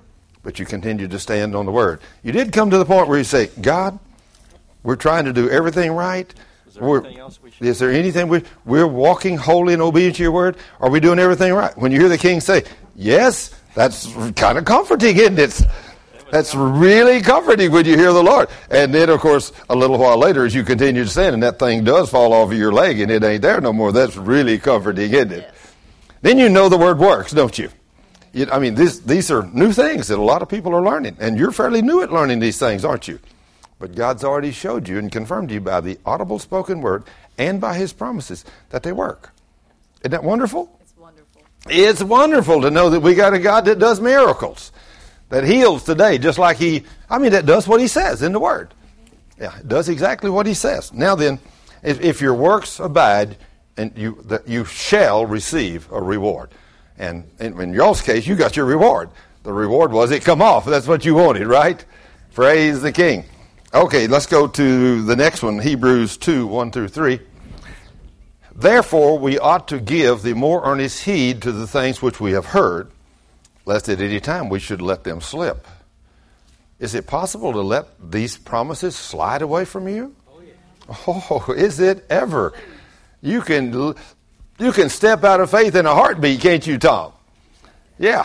but you continue to stand on the Word. You did come to the point where you say, God, we're trying to do everything right. Is there anything else we should Is there anything we, we're walking holy and obedient to your Word? Are we doing everything right? When you hear the King say, yes, that's kind of comforting, isn't it? That's really comforting when you hear the Lord. And then, of course, a little while later, as you continue to sin, and that thing does fall off of your leg and it ain't there no more, that's really comforting, isn't it? Yes. Then you know the Word works, don't you? you I mean, this, these are new things that a lot of people are learning. And you're fairly new at learning these things, aren't you? But God's already showed you and confirmed to you by the audible spoken Word and by His promises that they work. Isn't that wonderful? It's wonderful. It's wonderful to know that we got a God that does miracles. That heals today, just like he, I mean, that does what he says in the Word. Yeah, it does exactly what he says. Now then, if, if your works abide, and you that you shall receive a reward. And, and in y'all's case, you got your reward. The reward was it come off. That's what you wanted, right? Praise the King. Okay, let's go to the next one, Hebrews two, one through three. Therefore, we ought to give the more earnest heed to the things which we have heard, lest at any time we should let them slip. Is it possible to let these promises slide away from you? Oh, yeah. Oh, is it ever? You can you can step out of faith in a heartbeat, can't you, Tom? Yeah.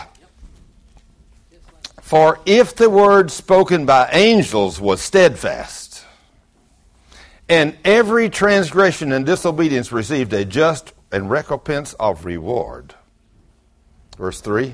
For if the word spoken by angels was steadfast, and every transgression and disobedience received a just and recompense of reward. Verse three.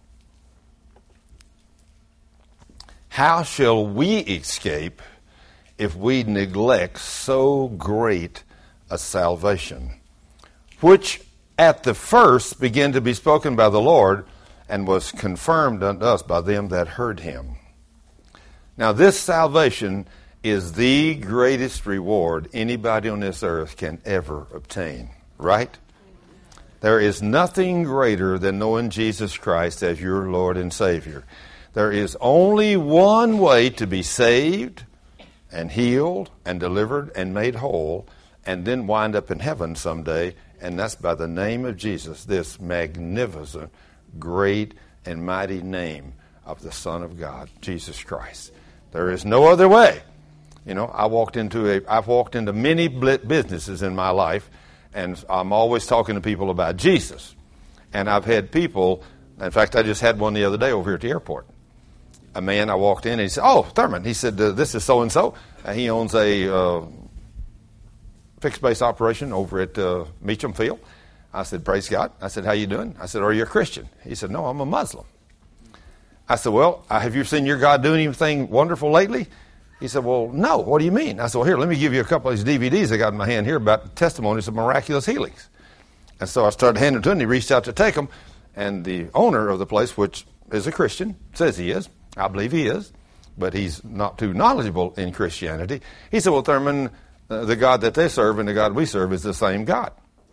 How shall we escape if we neglect so great a salvation, which at the first began to be spoken by the Lord, and was confirmed unto us by them that heard him? Now this salvation is the greatest reward anybody on this earth can ever obtain, right? There is nothing greater than knowing Jesus Christ as your Lord and Savior. There is only one way to be saved and healed and delivered and made whole and then wind up in heaven someday, and that's by the name of Jesus, this magnificent, great, and mighty name of the Son of God, Jesus Christ. There is no other way. You know, I walked into a, I've walked into many businesses in my life, and I'm always talking to people about Jesus. And I've had people, in fact, I just had one the other day over here at the airport. A man, I walked in and he said, oh, Thurman. He said, uh, this is so-and-so. Uh, he owns a uh, fixed base operation over at uh, Meacham Field. I said, praise God. I said, how you doing? I said, are you a Christian? He said, no, I'm a Muslim. I said, well, uh, have you seen your God doing anything wonderful lately? He said, well, no. What do you mean? I said, well, here, let me give you a couple of these D V Ds I got in my hand here about testimonies of miraculous healings. And so I started handing them to him, and he reached out to take them. And the owner of the place, which is a Christian, says he is, I believe he is, but he's not too knowledgeable in Christianity. He said, well, Thurman, uh, the God that they serve and the God we serve is the same God.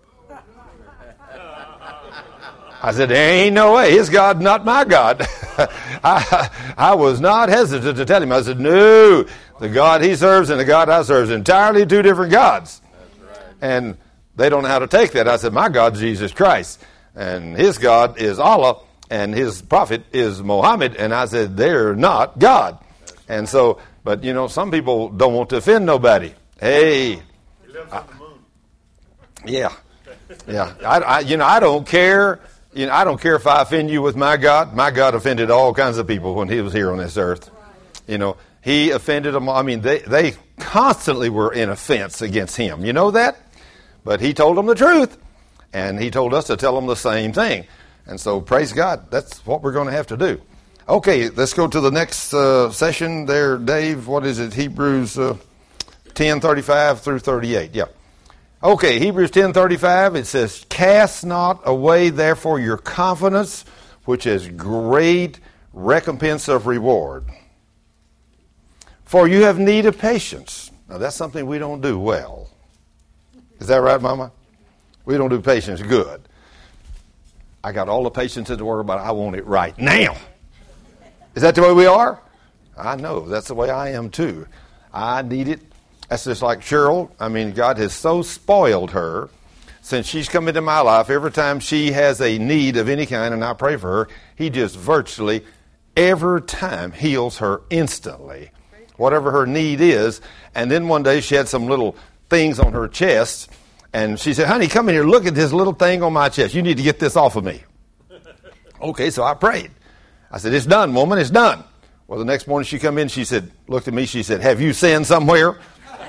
I said, there ain't no way. His God's not my God. I, I was not hesitant to tell him. I said, no, the God he serves and the God I serve is entirely two different gods. That's right. And they don't know how to take that. I said, my God's Jesus Christ, and his God is Allah, and his prophet is Muhammad. And I said, they're not God. And so, but you know, some people don't want to offend nobody. Hey. He lives on the moon. Yeah. Yeah. I, I, you know, I don't care. You know, I don't care if I offend you with my God. My God offended all kinds of people when he was here on this earth. You know, he offended them. I mean, they, they constantly were in offense against him. You know that? But he told them the truth. And he told us to tell them the same thing. And so, praise God, that's what we're going to have to do. Okay, let's go to the next uh, session there, Dave. What is it? Hebrews uh, ten thirty-five through thirty-eight. Yeah. Okay, Hebrews ten thirty-five, it says, cast not away therefore your confidence, which is great recompense of reward. For you have need of patience. Now, that's something we don't do well. Is that right, Mama? We don't do patience good. I got all the patience in the world, but I want it right now. Is that the way we are? I know. That's the way I am, too. I need it. That's just like Cheryl. I mean, God has so spoiled her since she's come into my life. Every time she has a need of any kind, and I pray for her, he just virtually every time heals her instantly, whatever her need is. And then one day she had some little things on her chest, and she said, honey, come in here, look at this little thing on my chest. You need to get this off of me. Okay, so I prayed. I said, it's done, woman, it's done. Well, the next morning she come in, she said, looked at me, she said, have you sinned somewhere?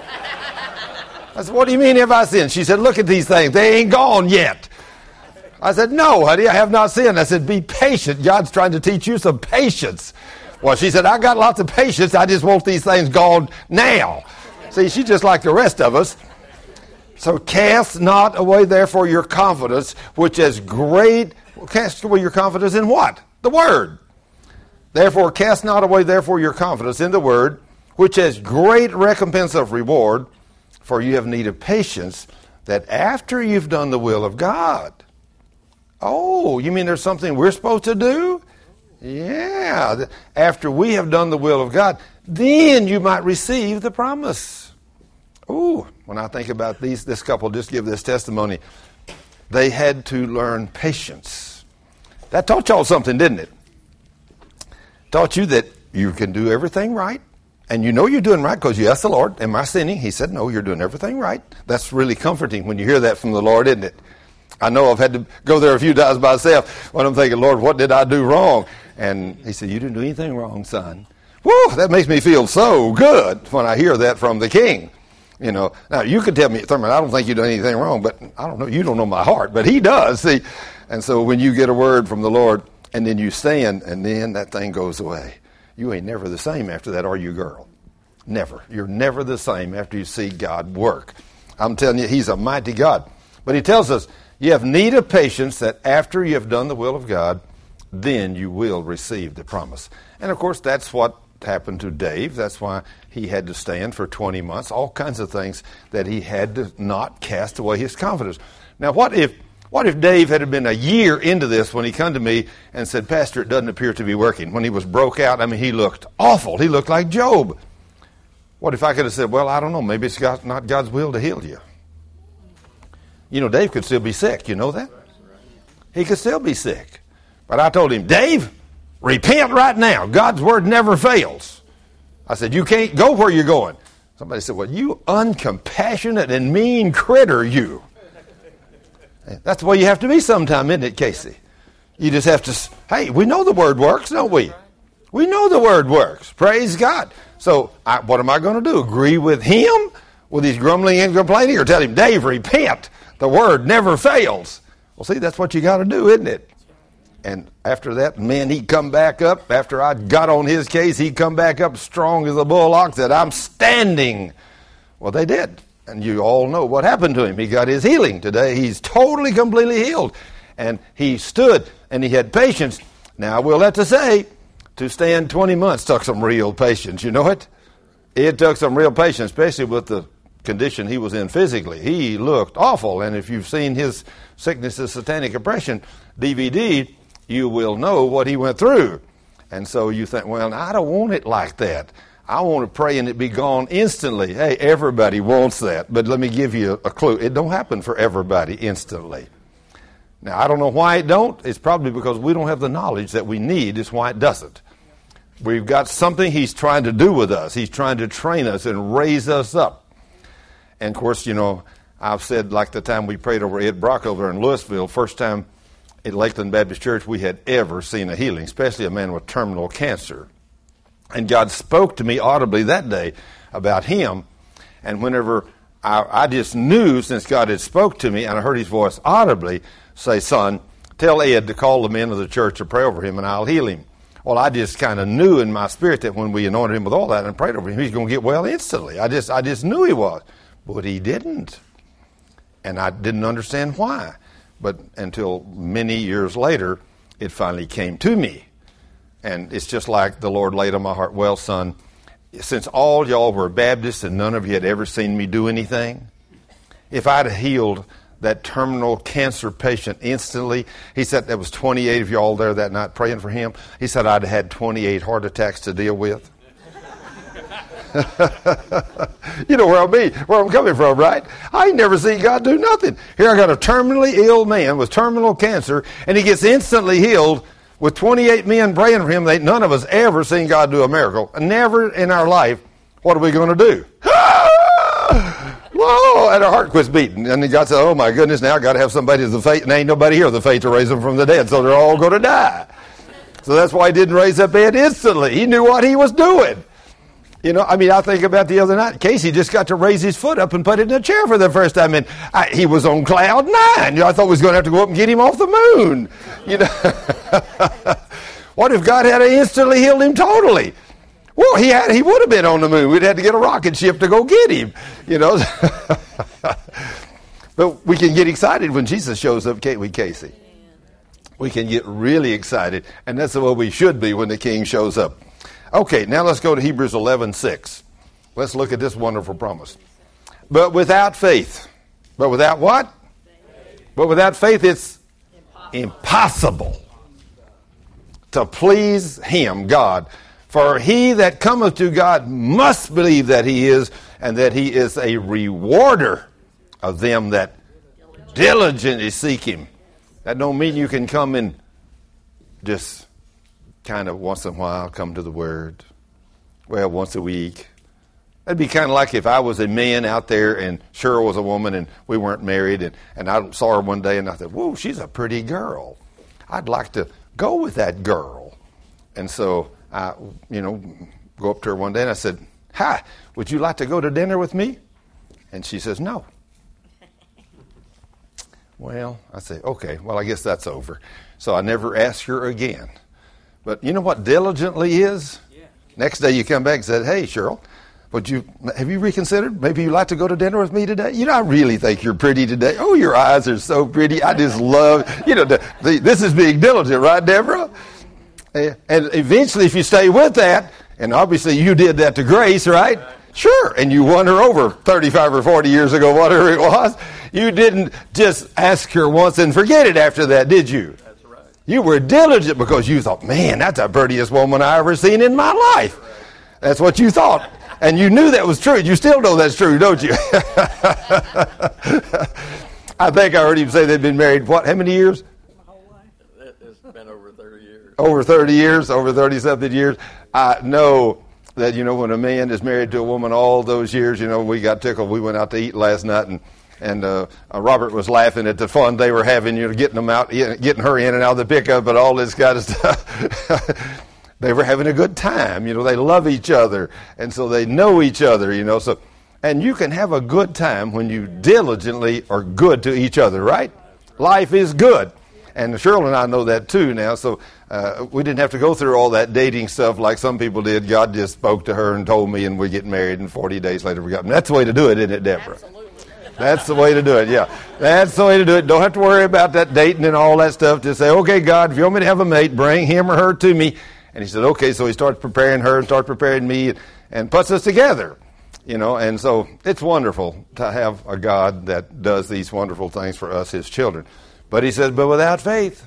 I said, what do you mean have I sinned? She said, look at these things, they ain't gone yet. I said, no, honey, I have not sinned. I said, be patient. God's trying to teach you some patience. Well, she said, I got lots of patience. I just want these things gone now. See, she's just like the rest of us. So cast not away, therefore, your confidence, which is great. Cast away your confidence in what? The Word. Therefore, cast not away, therefore, your confidence in the Word, which has great recompense of reward, for you have need of patience, that after you've done the will of God. Oh, you mean there's something we're supposed to do? Yeah. After we have done the will of God, then you might receive the promise. Oh, when I think about these, this couple, just give this testimony. They had to learn patience. That taught y'all something, didn't it? Taught you that you can do everything right. And you know you're doing right because you asked the Lord, am I sinning? He said, no, you're doing everything right. That's really comforting when you hear that from the Lord, isn't it? I know I've had to go there a few times myself when I'm thinking, Lord, what did I do wrong? And he said, you didn't do anything wrong, son. Woo, that makes me feel so good when I hear that from the King. You know, now you could tell me, Thurman, I don't think you done anything wrong, but I don't know, you don't know my heart, but he does, see. And so when you get a word from the Lord and then you stand and then that thing goes away, you ain't never the same after that, are you, girl? Never. You're never the same after you see God work. I'm telling you, he's a mighty God. But he tells us, you have need of patience that after you have done the will of God, then you will receive the promise. And of course, that's what happened to Dave. That's why he had to stand for twenty months. All kinds of things that he had to not cast away his confidence. Now, what if what if Dave had been a year into this when he come to me and said, Pastor, it doesn't appear to be working. When he was broke out, I mean, he looked awful. He looked like Job. What if I could have said, well, I don't know, maybe it's God, not God's will to heal you. You know, Dave could still be sick. You know that? He could still be sick. But I told him, Dave, repent right now. God's word never fails. I said, you can't go where you're going. Somebody said, well, you uncompassionate and mean critter, you. That's the way you have to be sometime, isn't it, Casey? You just have to, hey, we know the word works, don't we? We know the word works. Praise God. So I, what am I going to do? Agree with him with his grumbling and complaining, or tell him, Dave, repent. The word never fails. Well, see, that's what you got to do, isn't it? And after that, man, he'd come back up. After I got on his case, he'd come back up strong as a bull ox, said, I'm standing. Well, they did. And you all know what happened to him. He got his healing today. He's totally, completely healed. And he stood, and he had patience. Now, I will have to say, to stand twenty months took some real patience. You know it? It took some real patience, especially with the condition he was in physically. He looked awful. And if you've seen his Sickness of Satanic Oppression D V D, you will know what he went through. And so you think, well, I don't want it like that. I want to pray and it be gone instantly. Hey, everybody wants that. But let me give you a clue. It don't happen for everybody instantly. Now, I don't know why it don't. It's probably because we don't have the knowledge that we need. It's why it doesn't. We've got something he's trying to do with us. He's trying to train us and raise us up. And, of course, you know, I've said like the time we prayed over Ed Brock over in Louisville, first time at Lakeland Baptist Church we had ever seen a healing, especially a man with terminal cancer. And God spoke to me audibly that day about him. And whenever I, I just knew, since God had spoke to me, and I heard his voice audibly say, son, tell Ed to call the men of the church to pray over him and I'll heal him. Well, I just kind of knew in my spirit that when we anointed him with all that and prayed over him, he's going to get well instantly. I just, I just knew he was. But he didn't. And I didn't understand why. But until many years later, it finally came to me. And it's just like the Lord laid on my heart, well, son, since all y'all were Baptists and none of you had ever seen me do anything, if I'd have healed that terminal cancer patient instantly, he said there was twenty-eight of y'all there that night praying for him. He said I'd have had twenty-eight heart attacks to deal with. You know where I'm be, where I'm coming from, right? I ain't never seen God do nothing. Here I got a terminally ill man with terminal cancer, and he gets instantly healed. with twenty-eight men praying for him, they, none of us ever seen God do a miracle. Never in our life. What are we going to do? Whoa! And our heart quits beating. And then God said, oh my goodness, now I've got to have somebody with the faith. And ain't nobody here with the faith to raise them from the dead. So they're all going to die. So that's why he didn't raise up Ed instantly. He knew what he was doing. You know, I mean, I think about the other night. Casey just got to raise his foot up and put it in a chair for the first time. And I, he was on cloud nine. You know, I thought we was going to have to go up and get him off the moon. You know, what if God had instantly healed him totally? Well, he had, he would have been on the moon. We'd had to get a rocket ship to go get him, you know. But we can get excited when Jesus shows up, can't we, Casey? We can get really excited, and that's the way we should be when the King shows up. Okay, now let's go to Hebrews eleven six. Let's look at this wonderful promise. But without faith, but without what? Faith. But without faith, it's impossible. impossible to please him, God. For he that cometh to God must believe that he is, and that he is a rewarder of them that diligently seek him. That don't mean you can come and just kind of once in a while come to the Word. Well, once a week. That'd be kind of like if I was a man out there and Cheryl was a woman and we weren't married, and, and I saw her one day and I thought, whoa, she's a pretty girl. I'd like to go with that girl. And so I, you know, go up to her one day and I said, hi, would you like to go to dinner with me? And she says, no. Well, I say, okay, well, I guess that's over. So I never asked her again. But you know what diligently is? Yeah. Next day you come back and said, hey, Cheryl, would you, have you reconsidered? Maybe you'd like to go to dinner with me today? You know, I really think you're pretty today. Oh, your eyes are so pretty. I just love, you know, the, the, this is being diligent, right, Deborah? And eventually, if you stay with that, and obviously you did that to Grace, right? Sure. And you won her over thirty-five or forty years ago, whatever it was. You didn't just ask her once and forget it after that, did you? That's right. You were diligent because you thought, man, that's the prettiest woman I ever seen in my life. That's what you thought. And you knew that was true. You still know that's true, don't you? I think I heard him say they've been married, what, how many years? It's been over thirty years. Over thirty years, over thirty-something years. I know that, you know, when a man is married to a woman all those years, you know, we got tickled. We went out to eat last night, and and uh, uh, Robert was laughing at the fun they were having, you know, getting them out, getting her in and out of the pickup and all this kind of stuff. They were having a good time. You know, they love each other, and so they know each other, you know. So, and you can have a good time when you diligently are good to each other, right? Life is good. And Cheryl and I know that too now, so uh, we didn't have to go through all that dating stuff like some people did. God just spoke to her and told me, and we get married, and forty days later we got married. That's the way to do it, isn't it, Deborah? Absolutely. That's the way to do it, yeah. That's the way to do it. Don't have to worry about that dating and all that stuff. Just say, okay, God, if you want me to have a mate, bring him or her to me. And he said, okay, so he starts preparing her and starts preparing me and, and puts us together. You know, and so it's wonderful to have a God that does these wonderful things for us, his children. But he says, but without faith,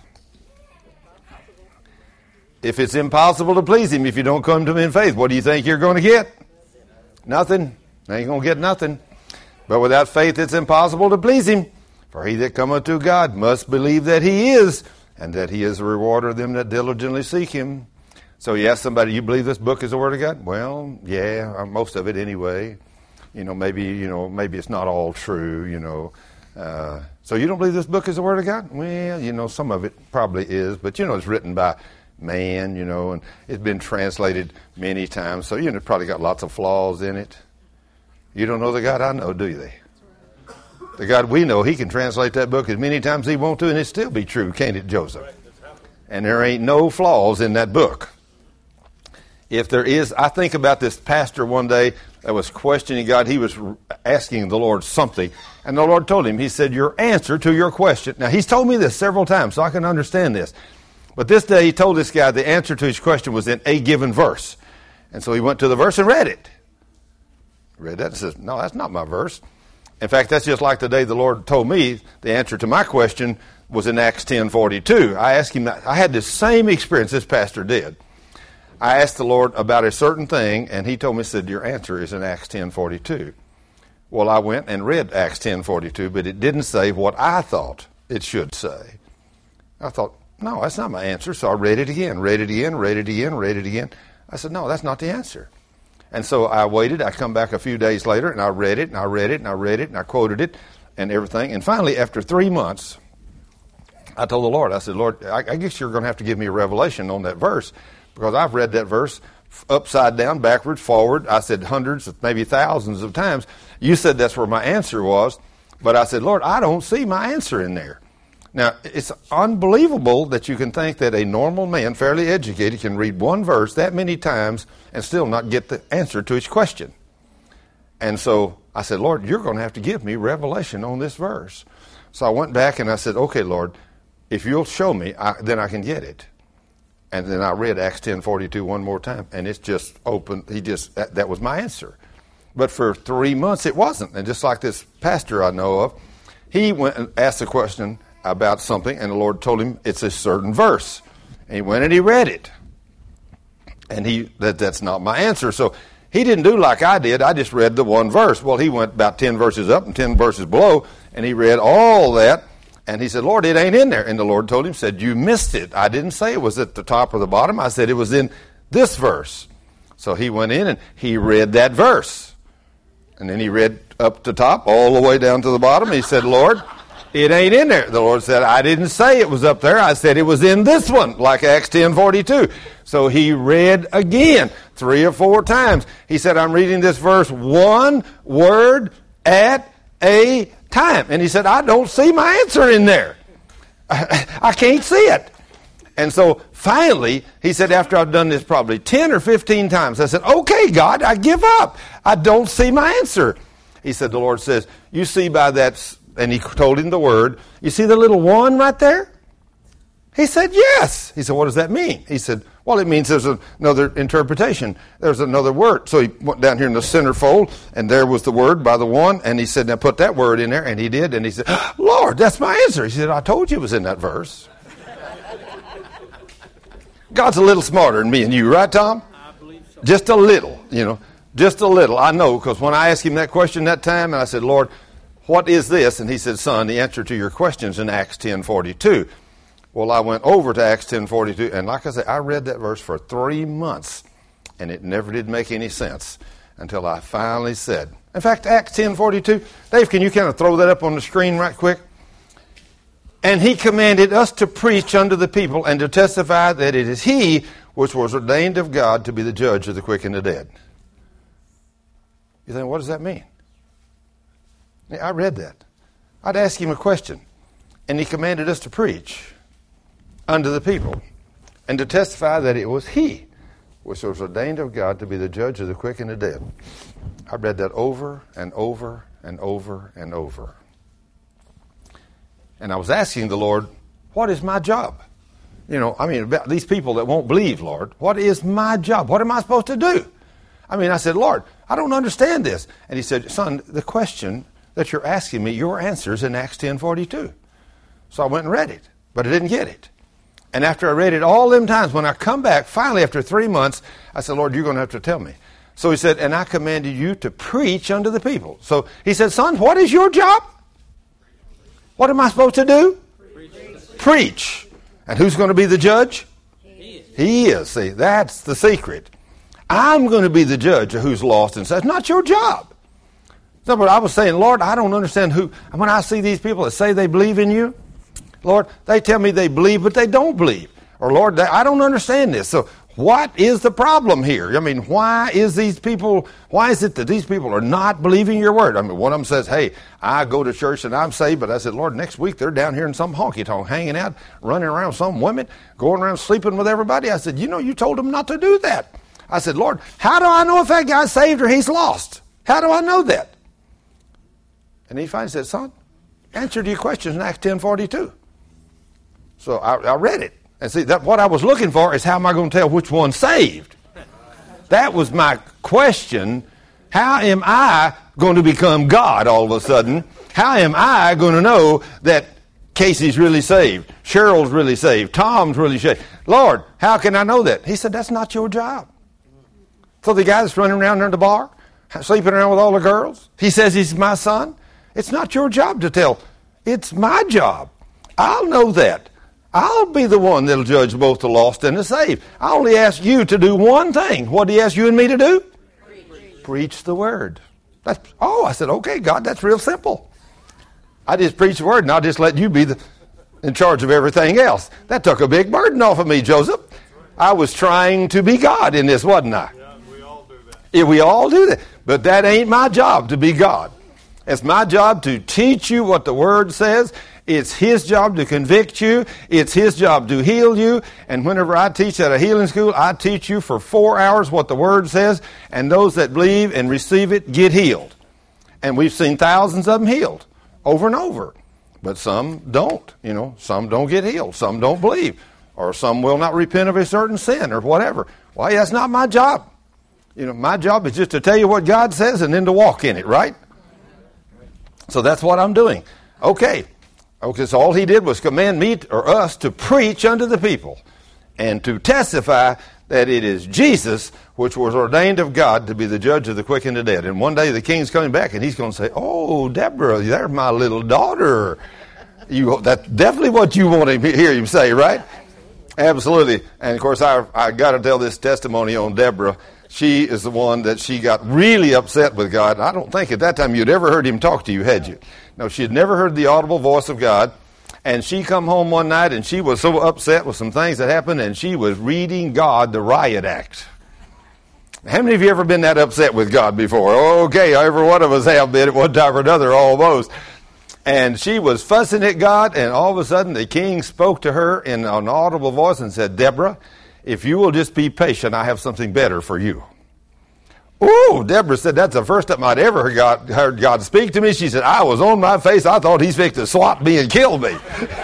if it's impossible to please him, if you don't come to him in faith, what do you think you're going to get? Nothing. Ain't going to get nothing. But without faith, it's impossible to please him. For he that cometh to God must believe that he is, and that he is a rewarder of them that diligently seek him. So you ask somebody, you believe this book is the Word of God? Well, yeah, most of it anyway. You know, maybe, you know, maybe it's not all true, you know. Uh, so you don't believe this book is the Word of God? Well, you know, some of it probably is, but you know, it's written by man, you know, and it's been translated many times, so you know, it's probably got lots of flaws in it. You don't know the God I know, do you? They? The God we know, he can translate that book as many times as he wants to, and it still be true, can't it, Joseph? And there ain't no flaws in that book. If there is, I think about this pastor one day that was questioning God. He was asking the Lord something, and the Lord told him, he said, your answer to your question. Now, he's told me this several times, so I can understand this. But this day, he told this guy the answer to his question was in a given verse. And so he went to the verse and read it. Read that and says, no, that's not my verse. In fact, that's just like the day the Lord told me the answer to my question was in Acts ten forty-two. I asked him that. I had the same experience this pastor did. I asked the Lord about a certain thing, and he told me, he said, your answer is in Acts ten forty-two. Well, I went and read Acts ten forty-two, but it didn't say what I thought it should say. I thought, no, that's not my answer. So I read it again, read it again, read it again, read it again. I said, no, that's not the answer. And so I waited. I come back a few days later, and I read it, and I read it, and I read it, and I quoted it, and everything. And finally, after three months, I told the Lord, I said, Lord, I, I guess you're going to have to give me a revelation on that verse, because I've read that verse upside down, backwards, forward. I said hundreds, maybe thousands of times. You said that's where my answer was. But I said, Lord, I don't see my answer in there. Now, it's unbelievable that you can think that a normal man, fairly educated, can read one verse that many times and still not get the answer to each question. And so I said, Lord, you're going to have to give me revelation on this verse. So I went back and I said, okay, Lord, if you'll show me, I, then I can get it. And then I read Acts ten forty-two one more time, and it's just open. He just that, that was my answer. But for three months, it wasn't. And just like this pastor I know of, he went and asked a question about something, and the Lord told him it's a certain verse. And he went and he read it. And he that that's not my answer. So he didn't do like I did. I just read the one verse. Well, he went about ten verses up and ten verses below, and he read all that. And he said, Lord, it ain't in there. And the Lord told him, said, you missed it. I didn't say it was at the top or the bottom. I said it was in this verse. So he went in and he read that verse. And then he read up the top all the way down to the bottom. He said, Lord, it ain't in there. The Lord said, I didn't say it was up there. I said it was in this one, like Acts ten forty-two. So he read again three or four times. He said, I'm reading this verse one word at a time. And he said, I don't see my answer in there. I, I can't see it. And so finally, he said, after I've done this probably ten or fifteen times, I said, okay, God, I give up. I don't see my answer. He said, the Lord says, you see by that, and he told him the word, you see the little one right there? He said, yes. He said, what does that mean? He said, well, it means there's another interpretation. There's another word. So he went down here in the centerfold, and there was the word by the one, and he said, now put that word in there, and he did, and he said, Lord, that's my answer. He said, I told you it was in that verse. God's a little smarter than me and you, right, Tom? I believe so. Just a little, you know, just a little. I know, because when I asked him that question that time, and I said, Lord, what is this? And he said, son, the answer to your question's in Acts ten forty-two. Well, I went over to Acts ten forty-two, and like I said, I read that verse for three months, and it never did make any sense until I finally said, in fact, Acts ten forty-two, Dave, can you kind of throw that up on the screen right quick? And he commanded us to preach unto the people and to testify that it is he which was ordained of God to be the judge of the quick and the dead. You think, what does that mean? I read that. I'd ask him a question, and he commanded us to preach unto the people and to testify that it was he which was ordained of God to be the judge of the quick and the dead. I read that over and over and over and over. And I was asking the Lord, what is my job? You know, I mean, about these people that won't believe, Lord, what is my job? What am I supposed to do? I mean, I said, Lord, I don't understand this. And he said, son, the question that you're asking me, your answer is in Acts ten forty-two. So I went and read it, but I didn't get it. And after I read it all them times, when I come back, finally after three months, I said, Lord, you're going to have to tell me. So he said, and I commanded you to preach unto the people. So he said, son, what is your job? What am I supposed to do? Preach. Preach. And who's going to be the judge? He is. He is. See, that's the secret. I'm going to be the judge of who's lost and saved. It's not your job. So, but I was saying, Lord, I don't understand who, when I see these people that say they believe in you, Lord, they tell me they believe, but they don't believe. Or, Lord, they, I don't understand this. So what is the problem here? I mean, why is these people, why is it that these people are not believing your word? I mean, one of them says, hey, I go to church and I'm saved, but I said, Lord, next week they're down here in some honky-tonk, hanging out, running around with some women, going around sleeping with everybody. I said, you know, you told them not to do that. I said, Lord, how do I know if that guy's saved or he's lost? How do I know that? And he finally said, son, answer to your questions in Acts ten forty-two. So I, I read it. And see, that what I was looking for is how am I going to tell which one's saved? That was my question. How am I going to become God all of a sudden? How am I going to know that Casey's really saved, Cheryl's really saved, Tom's really saved? Lord, how can I know that? He said, that's not your job. So the guy that's running around there in the bar, sleeping around with all the girls, he says he's my son. It's not your job to tell. It's my job. I'll know that. I'll be the one that'll judge both the lost and the saved. I only ask you to do one thing. What do you ask you and me to do? Preach, preach the word. That's, oh, I said, okay, God, that's real simple. I just preach the word, and I'll just let you be the, in charge of everything else. That took a big burden off of me, Joseph. I was trying to be God in this, wasn't I? Yeah, we all do that. Yeah, we all do that. But that ain't my job to be God. It's my job to teach you what the Word says. It's His job to convict you. It's His job to heal you. And whenever I teach at a healing school, I teach you for four hours what the Word says. And those that believe and receive it get healed. And we've seen thousands of them healed over and over. But some don't. You know, some don't get healed. Some don't believe. Or some will not repent of a certain sin or whatever. Why, that's not my job. You know, my job is just to tell you what God says and then to walk in it, right? So that's what I'm doing. Okay. Okay, so all he did was command me or us to preach unto the people and to testify that it is Jesus which was ordained of God to be the judge of the quick and the dead. And one day the king's coming back and he's going to say, oh, Deborah, there's my little daughter. You, that's definitely what you want to hear him say, right? Absolutely. And of course, I, I got to tell this testimony on Deborah. She is the one that she got really upset with God. I don't think at that time you'd ever heard him talk to you, had you? No, she had never heard the audible voice of God. And she come home one night and she was so upset with some things that happened and she was reading God the riot act. How many of you ever been that upset with God before? Okay, every one of us have been at one time or another, almost. And she was fussing at God, and all of a sudden the king spoke to her in an audible voice and said, Deborah, if you will just be patient, I have something better for you. Ooh, Deborah said, that's the first time I'd ever heard God, heard God speak to me. She said, I was on my face. I thought he's fixing to swat me and kill me.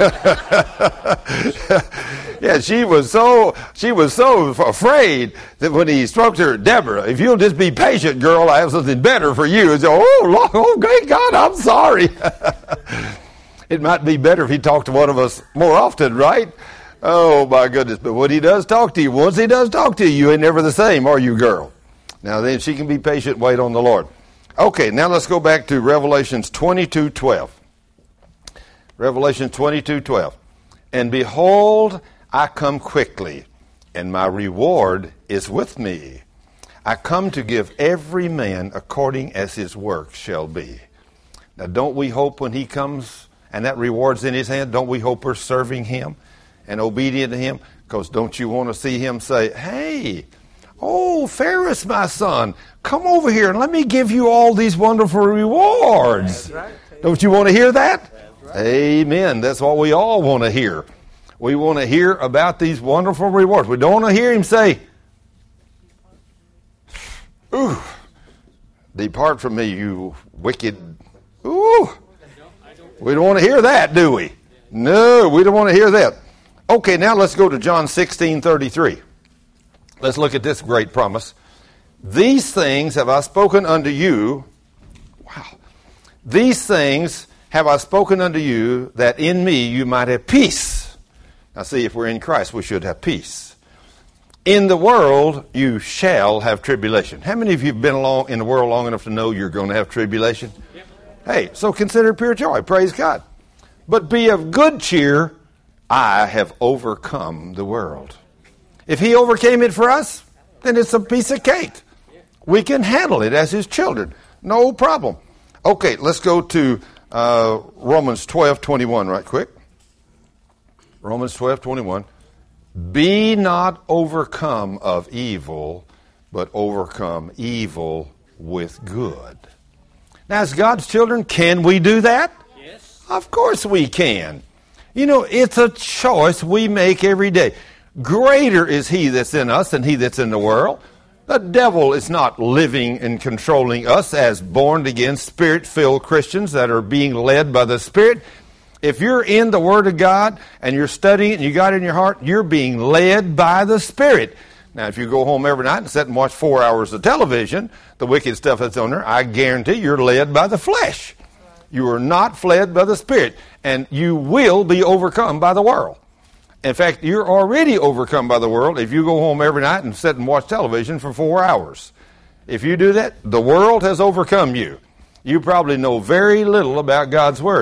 Yeah, she was so she was so afraid that when he spoke to her, Deborah, if you'll just be patient, girl, I have something better for you. And so, oh, Lord, oh, great God, I'm sorry. It might be better if he talked to one of us more often, right? Oh, my goodness. But when he does talk to you, once he does talk to you, you ain't never the same, are you, girl? Now, then she can be patient, wait on the Lord. Okay, now let's go back to Revelations twenty-two twelve. Revelation twenty-two twelve. And behold, I come quickly, and my reward is with me. I come to give every man according as his work shall be. Now, don't we hope when he comes and that reward's in his hand, don't we hope we're serving him and obedient to him? Because don't you want to see him say, hey, oh, Ferris, my son, come over here and let me give you all these wonderful rewards. That's right. Don't you want to hear that? That's right. Amen. That's what we all want to hear. We want to hear about these wonderful rewards. We don't want to hear him say, ooh, depart from me, you wicked. Ooh. We don't want to hear that, do we? No, we don't want to hear that. Okay, now let's go to John sixteen thirty-three. Let's look at this great promise. These things have I spoken unto you. Wow. These things have I spoken unto you, that in me you might have peace. Now see, if we're in Christ, we should have peace. In the world, you shall have tribulation. How many of you have been along in the world long enough to know you're going to have tribulation? Yep. Hey, so consider it pure joy. Praise God. But be of good cheer. I have overcome the world. If he overcame it for us, then it's a piece of cake. We can handle it as his children. No problem. Okay, let's go to uh, Romans twelve twenty-one right quick. Romans twelve twenty-one. Be not overcome of evil, but overcome evil with good. Now, as God's children, can we do that? Yes. Of course we can. You know, it's a choice we make every day. Greater is he that's in us than he that's in the world. The devil is not living and controlling us as born-again, Spirit-filled Christians that are being led by the Spirit. If you're in the Word of God and you're studying it and you got it in your heart, you're being led by the Spirit. Now, if you go home every night and sit and watch four hours of television, the wicked stuff that's on there, I guarantee you're led by the flesh. You are not led by the Spirit, and you will be overcome by the world. In fact, you're already overcome by the world if you go home every night and sit and watch television for four hours. If you do that, the world has overcome you. You probably know very little about God's Word.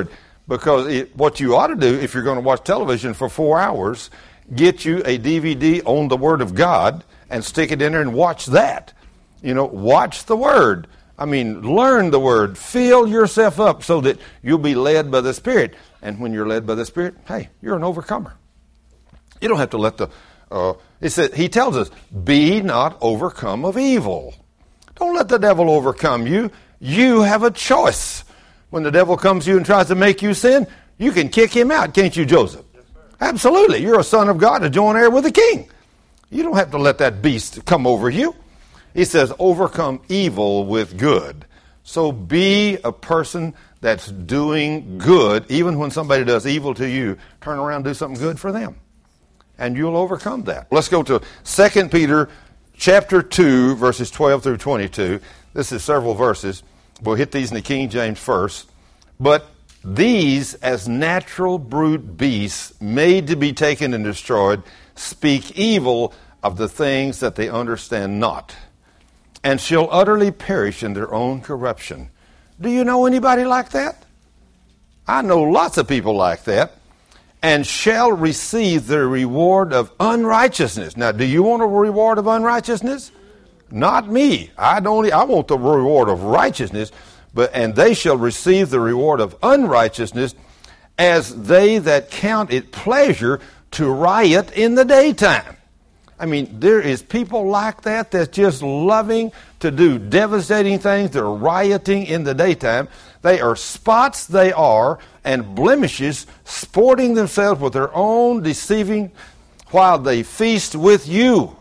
Because it, what you ought to do if you're going to watch television for four hours, get you a D V D on the Word of God and stick it in there and watch that. You know, watch the Word. I mean, learn the Word. Fill yourself up so that you'll be led by the Spirit. And when you're led by the Spirit, hey, you're an overcomer. You don't have to let the... Uh, it said, he tells us, be not overcome of evil. Don't let the devil overcome you. You have a choice. When the devil comes to you and tries to make you sin, you can kick him out, can't you, Joseph? Yes, sir. Absolutely. You're a son of God to join heir with the king. You don't have to let that beast come over you. He says, overcome evil with good. So be a person that's doing good. Even when somebody does evil to you, turn around and do something good for them. And you'll overcome that. Let's go to Second Peter chapter two, verses twelve through twenty-two. This is several verses. We'll hit these in the King James first. But these, as natural brute beasts, made to be taken and destroyed, speak evil of the things that they understand not, and shall utterly perish in their own corruption. Do you know anybody like that? I know lots of people like that. And shall receive the reward of unrighteousness. Now, do you want a reward of unrighteousness? Not me. I don't. I want the reward of righteousness. But and they shall receive the reward of unrighteousness, as they that count it pleasure to riot in the daytime. I mean, there is people like that that's just loving to do devastating things. They're rioting in the daytime. They are spots, they are, and blemishes, sporting themselves with their own deceiving while they feast with you.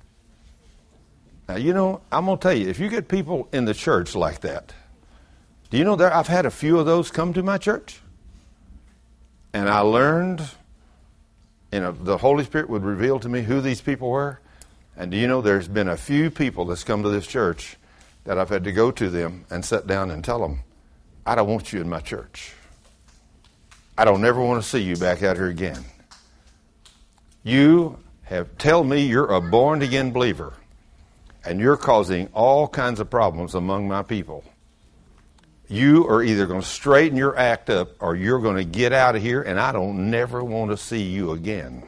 Now, you know, I'm going to tell you, if you get people in the church like that, do you know there? I've had a few of those come to my church. And I learned, you know, the Holy Spirit would reveal to me who these people were. And do you know there's been a few people that's come to this church that I've had to go to them and sit down and tell them, I don't want you in my church. I don't never want to see you back out here again. You have tell me you're a born-again believer, and you're causing all kinds of problems among my people. You are either going to straighten your act up or you're going to get out of here, and I don't never want to see you again.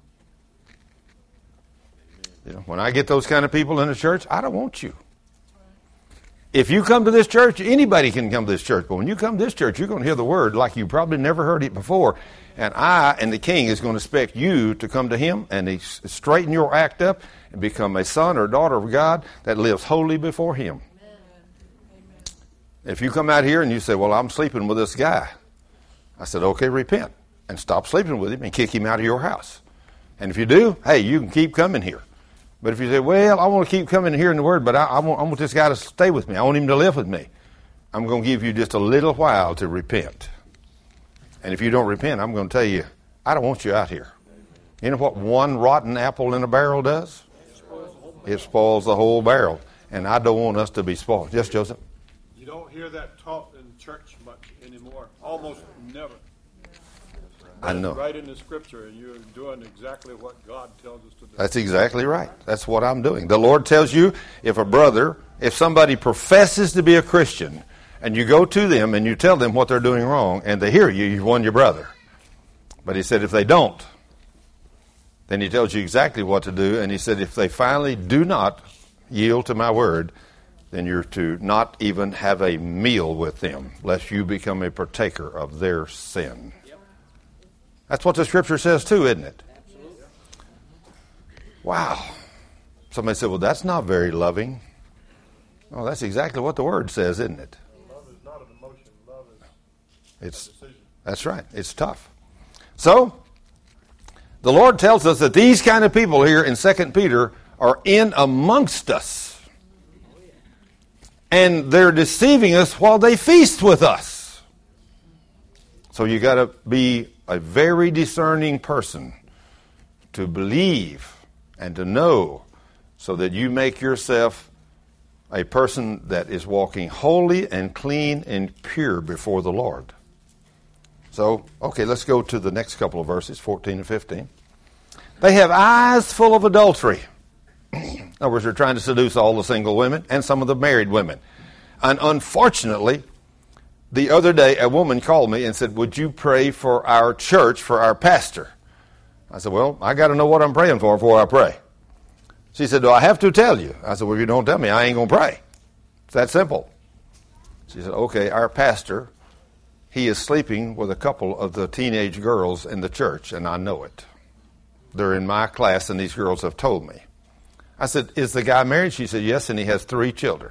You know, when I get those kind of people in the church, I don't want you. If you come to this church, anybody can come to this church. But when you come to this church, you're going to hear the word like you probably never heard it before. And I and the king is going to expect you to come to him and straighten your act up and become a son or daughter of God that lives holy before him. Amen. If you come out here and you say, well, I'm sleeping with this guy. I said, okay, repent and stop sleeping with him and kick him out of your house. And if you do, hey, you can keep coming here. But if you say, well, I want to keep coming here in the Word, but I, I, want, I want this guy to stay with me. I want him to live with me. I'm going to give you just a little while to repent. And if you don't repent, I'm going to tell you, I don't want you out here. You know what one rotten apple in a barrel does? It spoils the whole barrel. And I don't want us to be spoiled. Yes, Joseph? You don't hear that taught in church much anymore. Almost never. I know. Right in the scripture, and you're doing exactly what God tells us to do. That's exactly right. That's what I'm doing. The Lord tells you, if a brother, if somebody professes to be a Christian, and you go to them and you tell them what they're doing wrong, and they hear you, you've won your brother. But he said if they don't, then he tells you exactly what to do, and he said if they finally do not yield to my word, then you're to not even have a meal with them, lest you become a partaker of their sin. That's what the scripture says too, isn't it? Absolutely. Wow. Somebody said, well, that's not very loving. Oh, that's exactly what the word says, isn't it? Love is not an emotion. Love is it's, a decision. That's right. It's tough. So, the Lord tells us that these kind of people here in Second Peter are in amongst us. And they're deceiving us while they feast with us. So you got to be a very discerning person to believe and to know so that you make yourself a person that is walking holy and clean and pure before the Lord. So, okay, let's go to the next couple of verses, fourteen and fifteen. They have eyes full of adultery. In other words, they're trying to seduce all the single women and some of the married women. And unfortunately, the other day, a woman called me and said, would you pray for our church, for our pastor? I said, well, I got to know what I'm praying for before I pray. She said, do I have to tell you? I said, well, if you don't tell me, I ain't going to pray. It's that simple. She said, okay, our pastor, he is sleeping with a couple of the teenage girls in the church, and I know it. They're in my class, and these girls have told me. I said, is the guy married? She said, yes, and he has three children.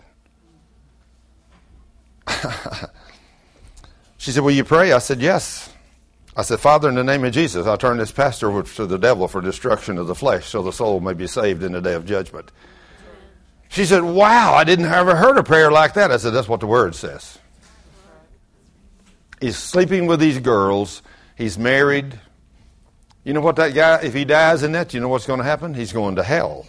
She said, will you pray? I said, yes. I said, Father, in the name of Jesus, I turn this pastor over to the devil for destruction of the flesh, so the soul may be saved in the day of judgment. She said, wow, I didn't ever heard a prayer like that. I said, that's what the Word says. He's sleeping with these girls. He's married. You know what that guy, if he dies in that, you know what's going to happen? He's going to hell.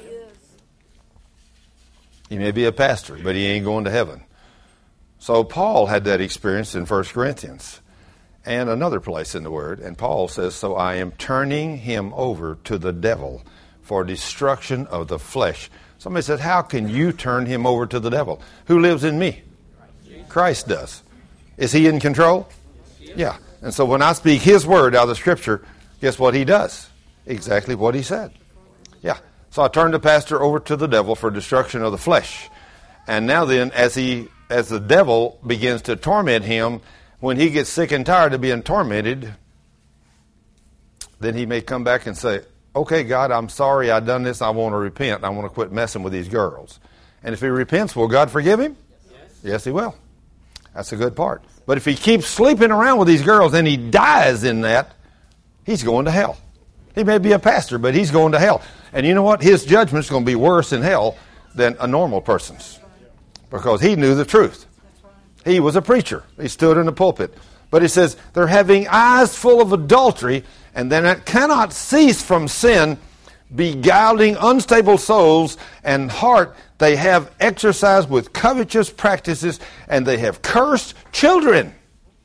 He may be a pastor, but he ain't going to heaven. So Paul had that experience in First Corinthians and another place in the Word. And Paul says, so I am turning him over to the devil for destruction of the flesh. Somebody said, how can you turn him over to the devil? Who lives in me? Christ does. Is he in control? Yeah. And so when I speak his word out of the Scripture, guess what he does? Exactly what he said. Yeah. So I turned the pastor over to the devil for destruction of the flesh. And now then, as he, as the devil begins to torment him, when he gets sick and tired of being tormented, then he may come back and say, okay, God, I'm sorry I done this. I want to repent. I want to quit messing with these girls. And if he repents, will God forgive him? Yes, yes he will. That's a good part. But if he keeps sleeping around with these girls and he dies in that, he's going to hell. He may be a pastor, but he's going to hell. And you know what? His judgment's going to be worse in hell than a normal person's, because he knew the truth. He was a preacher. He stood in the pulpit. But he says, they're having eyes full of adultery, and then it cannot cease from sin, beguiling unstable souls, and heart they have exercised with covetous practices, and they have cursed children.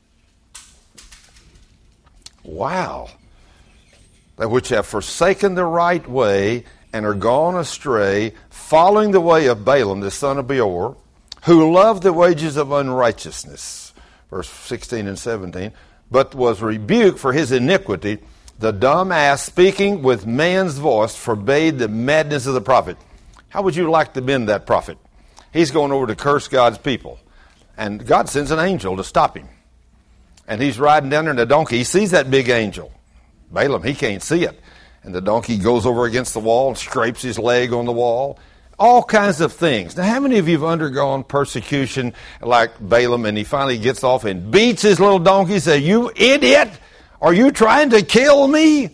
Wow. That which have forsaken the right way and are gone astray, following the way of Balaam, the son of Beor, who loved the wages of unrighteousness, verse sixteen and seventeen, but was rebuked for his iniquity. The dumb ass, speaking with man's voice, forbade the madness of the prophet. How would you like to bend that prophet? He's going over to curse God's people. And God sends an angel to stop him. And he's riding down there in a donkey. He sees that big angel. Balaam, he can't see it. And the donkey goes over against the wall and scrapes his leg on the wall. All kinds of things. Now, how many of you have undergone persecution like Balaam, and he finally gets off and beats his little donkey and says, you idiot! Are you trying to kill me?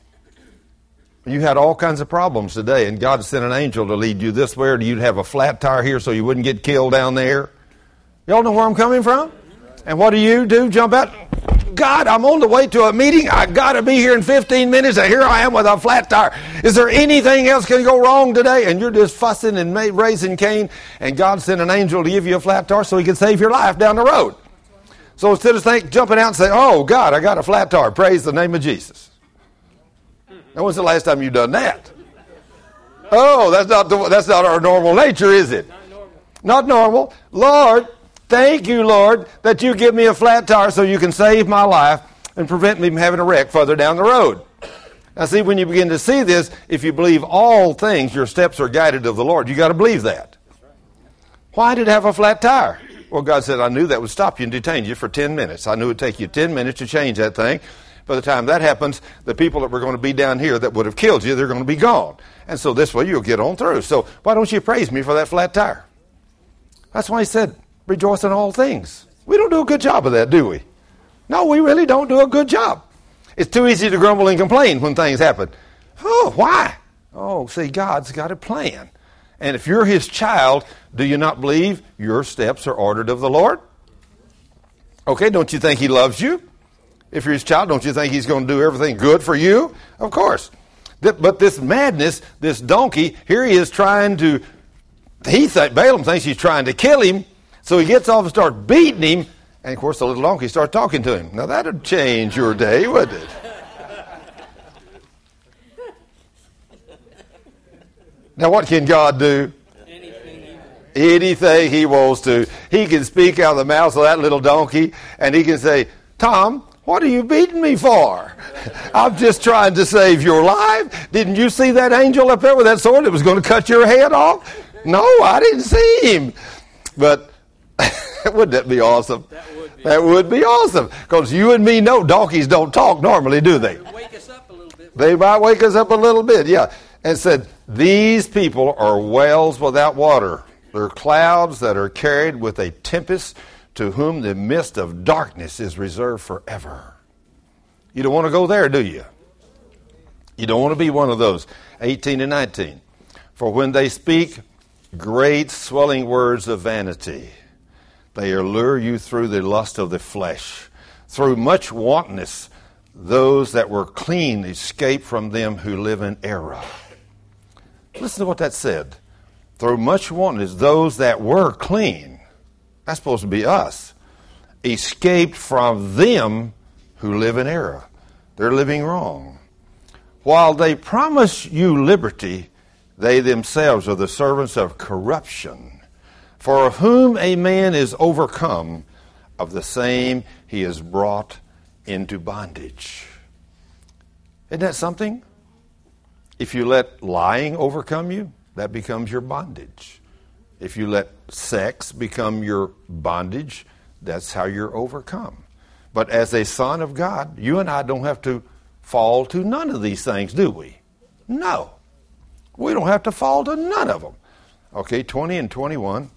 You had all kinds of problems today, and God sent an angel to lead you this way, or you'd have a flat tire here so you wouldn't get killed down there. Y'all know where I'm coming from? And what do you do? Jump out? God, I'm on the way to a meeting. I got to be here in fifteen minutes, and here I am with a flat tire. Is there anything else can go wrong today? And you're just fussing and raising Cain, and God sent an angel to give you a flat tire so he can save your life down the road. So instead of think, jumping out and saying, oh, God, I got a flat tire. Praise the name of Jesus. Now, when's the last time you've done that? Oh, that's not the, that's not our normal nature, is it? Not normal. Not normal. Lord, thank you, Lord, that you give me a flat tire so you can save my life and prevent me from having a wreck further down the road. Now, see, when you begin to see this, if you believe all things, your steps are guided of the Lord. You got to believe that. Why did it have a flat tire? Well, God said, I knew that would stop you and detain you for ten minutes. I knew it would take you ten minutes to change that thing. By the time that happens, the people that were going to be down here that would have killed you, they're going to be gone. And so this way you'll get on through. So why don't you praise me for that flat tire? That's why he said, rejoice in all things. We don't do a good job of that, do we? No, we really don't do a good job. It's too easy to grumble and complain when things happen. Oh, why? Oh, see, God's got a plan. And if you're his child, do you not believe your steps are ordered of the Lord? Okay, don't you think he loves you? If you're his child, don't you think he's going to do everything good for you? Of course. But this madness, this donkey, here he is trying to, he th- Balaam thinks he's trying to kill him, so he gets off and starts beating him, and of course the little donkey starts talking to him. Now that would change your day, wouldn't it? Now what can God do? Anything. Anything he wants to. He can speak out of the mouth of that little donkey, and he can say, Tom, what are you beating me for? I'm just trying to save your life. Didn't you see that angel up there with that sword that was going to cut your head off? No, I didn't see him. But wouldn't that be awesome? That would be, that would be awesome. Because you and me know donkeys don't talk normally, do they? They wake us up a little bit. They might wake us up a little bit, yeah. And said, these people are wells without water. They're clouds that are carried with a tempest, to whom the mist of darkness is reserved forever. You don't want to go there, do you? You don't want to be one of those. eighteen and nineteen. For when they speak great swelling words of vanity, they allure you through the lust of the flesh. Through much wantonness, those that were clean escape from them who live in error. Listen to what that said. Through much wantonness, those that were clean, that's supposed to be us, escaped from them who live in error. They're living wrong. While they promise you liberty, they themselves are the servants of corruption. For of whom a man is overcome, of the same he is brought into bondage. Isn't that something? If you let lying overcome you, that becomes your bondage. If you let sex become your bondage, that's how you're overcome. But as a son of God, you and I don't have to fall to none of these things, do we? No. We don't have to fall to none of them. Okay, twenty and twenty-one.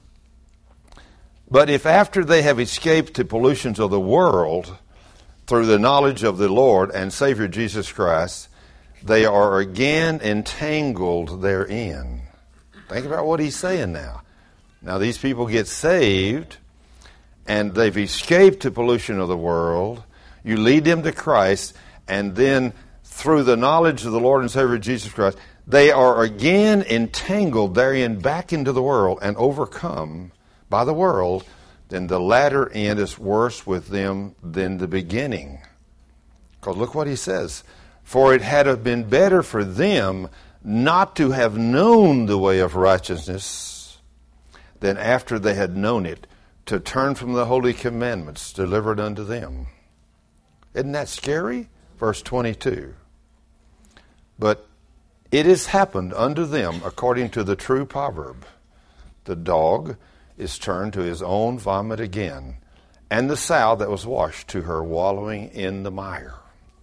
But if after they have escaped the pollutions of the world through the knowledge of the Lord and Savior Jesus Christ, they are again entangled therein. Think about what he's saying now. Now these people get saved and they've escaped the pollution of the world. You lead them to Christ, and then through the knowledge of the Lord and Savior Jesus Christ, they are again entangled therein back into the world and overcome by the world. Then the latter end is worse with them than the beginning. Because look what he says. For it had been better for them not to have known the way of righteousness than after they had known it, to turn from the holy commandments delivered unto them. Isn't that scary? Verse twenty-two. But it has happened unto them according to the true proverb. The dog is turned to his own vomit again, and the sow that was washed to her wallowing in the mire.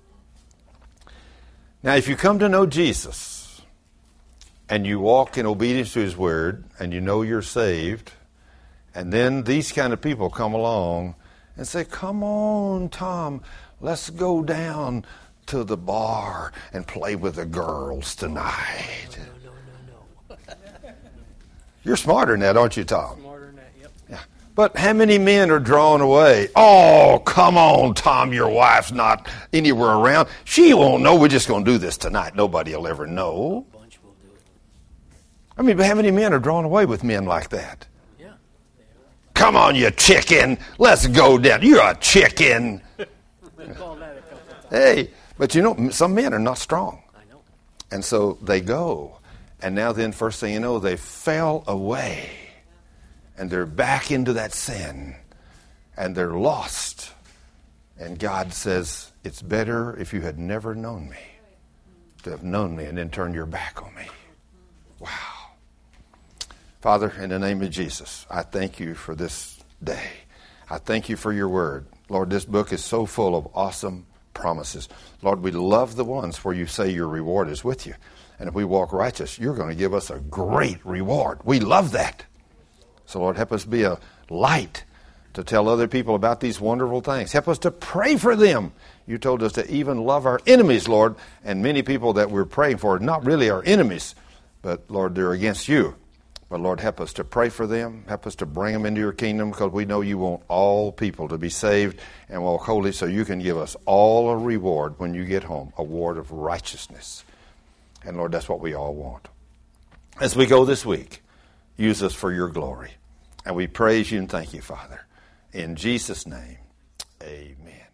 Now, if you come to know Jesus, and you walk in obedience to his word, and you know you're saved, and then these kind of people come along and say, come on, Tom, let's go down to the bar and play with the girls tonight. No, no, no, no. You're smarter than that, aren't you, Tom? Smarter than that, yep. Yeah. But how many men are drawn away? Oh, come on, Tom, your wife's not anywhere around. She won't know. We're just going to do this tonight. Nobody will ever know. A bunch will do it. I mean, but how many men are drawn away with men like that? Yeah. Come on, you chicken. Let's go down. You're a chicken. We've called that a couple of times. Hey, but you know, some men are not strong. I know. And so they go. And now then, first thing you know, they fell away. And they're back into that sin. And they're lost. And God says, it's better if you had never known me, to have known me and then turn your back on me. Wow. Father, in the name of Jesus, I thank you for this day. I thank you for your word. Lord, this book is so full of awesome promises. Lord, we love the ones where you say your reward is with you. And if we walk righteous, you're going to give us a great reward. We love that. So, Lord, help us be a light to tell other people about these wonderful things. Help us to pray for them. You told us to even love our enemies, Lord. And many people that we're praying for are not really our enemies, but, Lord, they're against you. But, Lord, help us to pray for them. Help us to bring them into your kingdom, because we know you want all people to be saved and walk holy, so you can give us all a reward when you get home, a reward of righteousness. And, Lord, that's what we all want. As we go this week, use us for your glory. And we praise you and thank you, Father. In Jesus' name, amen.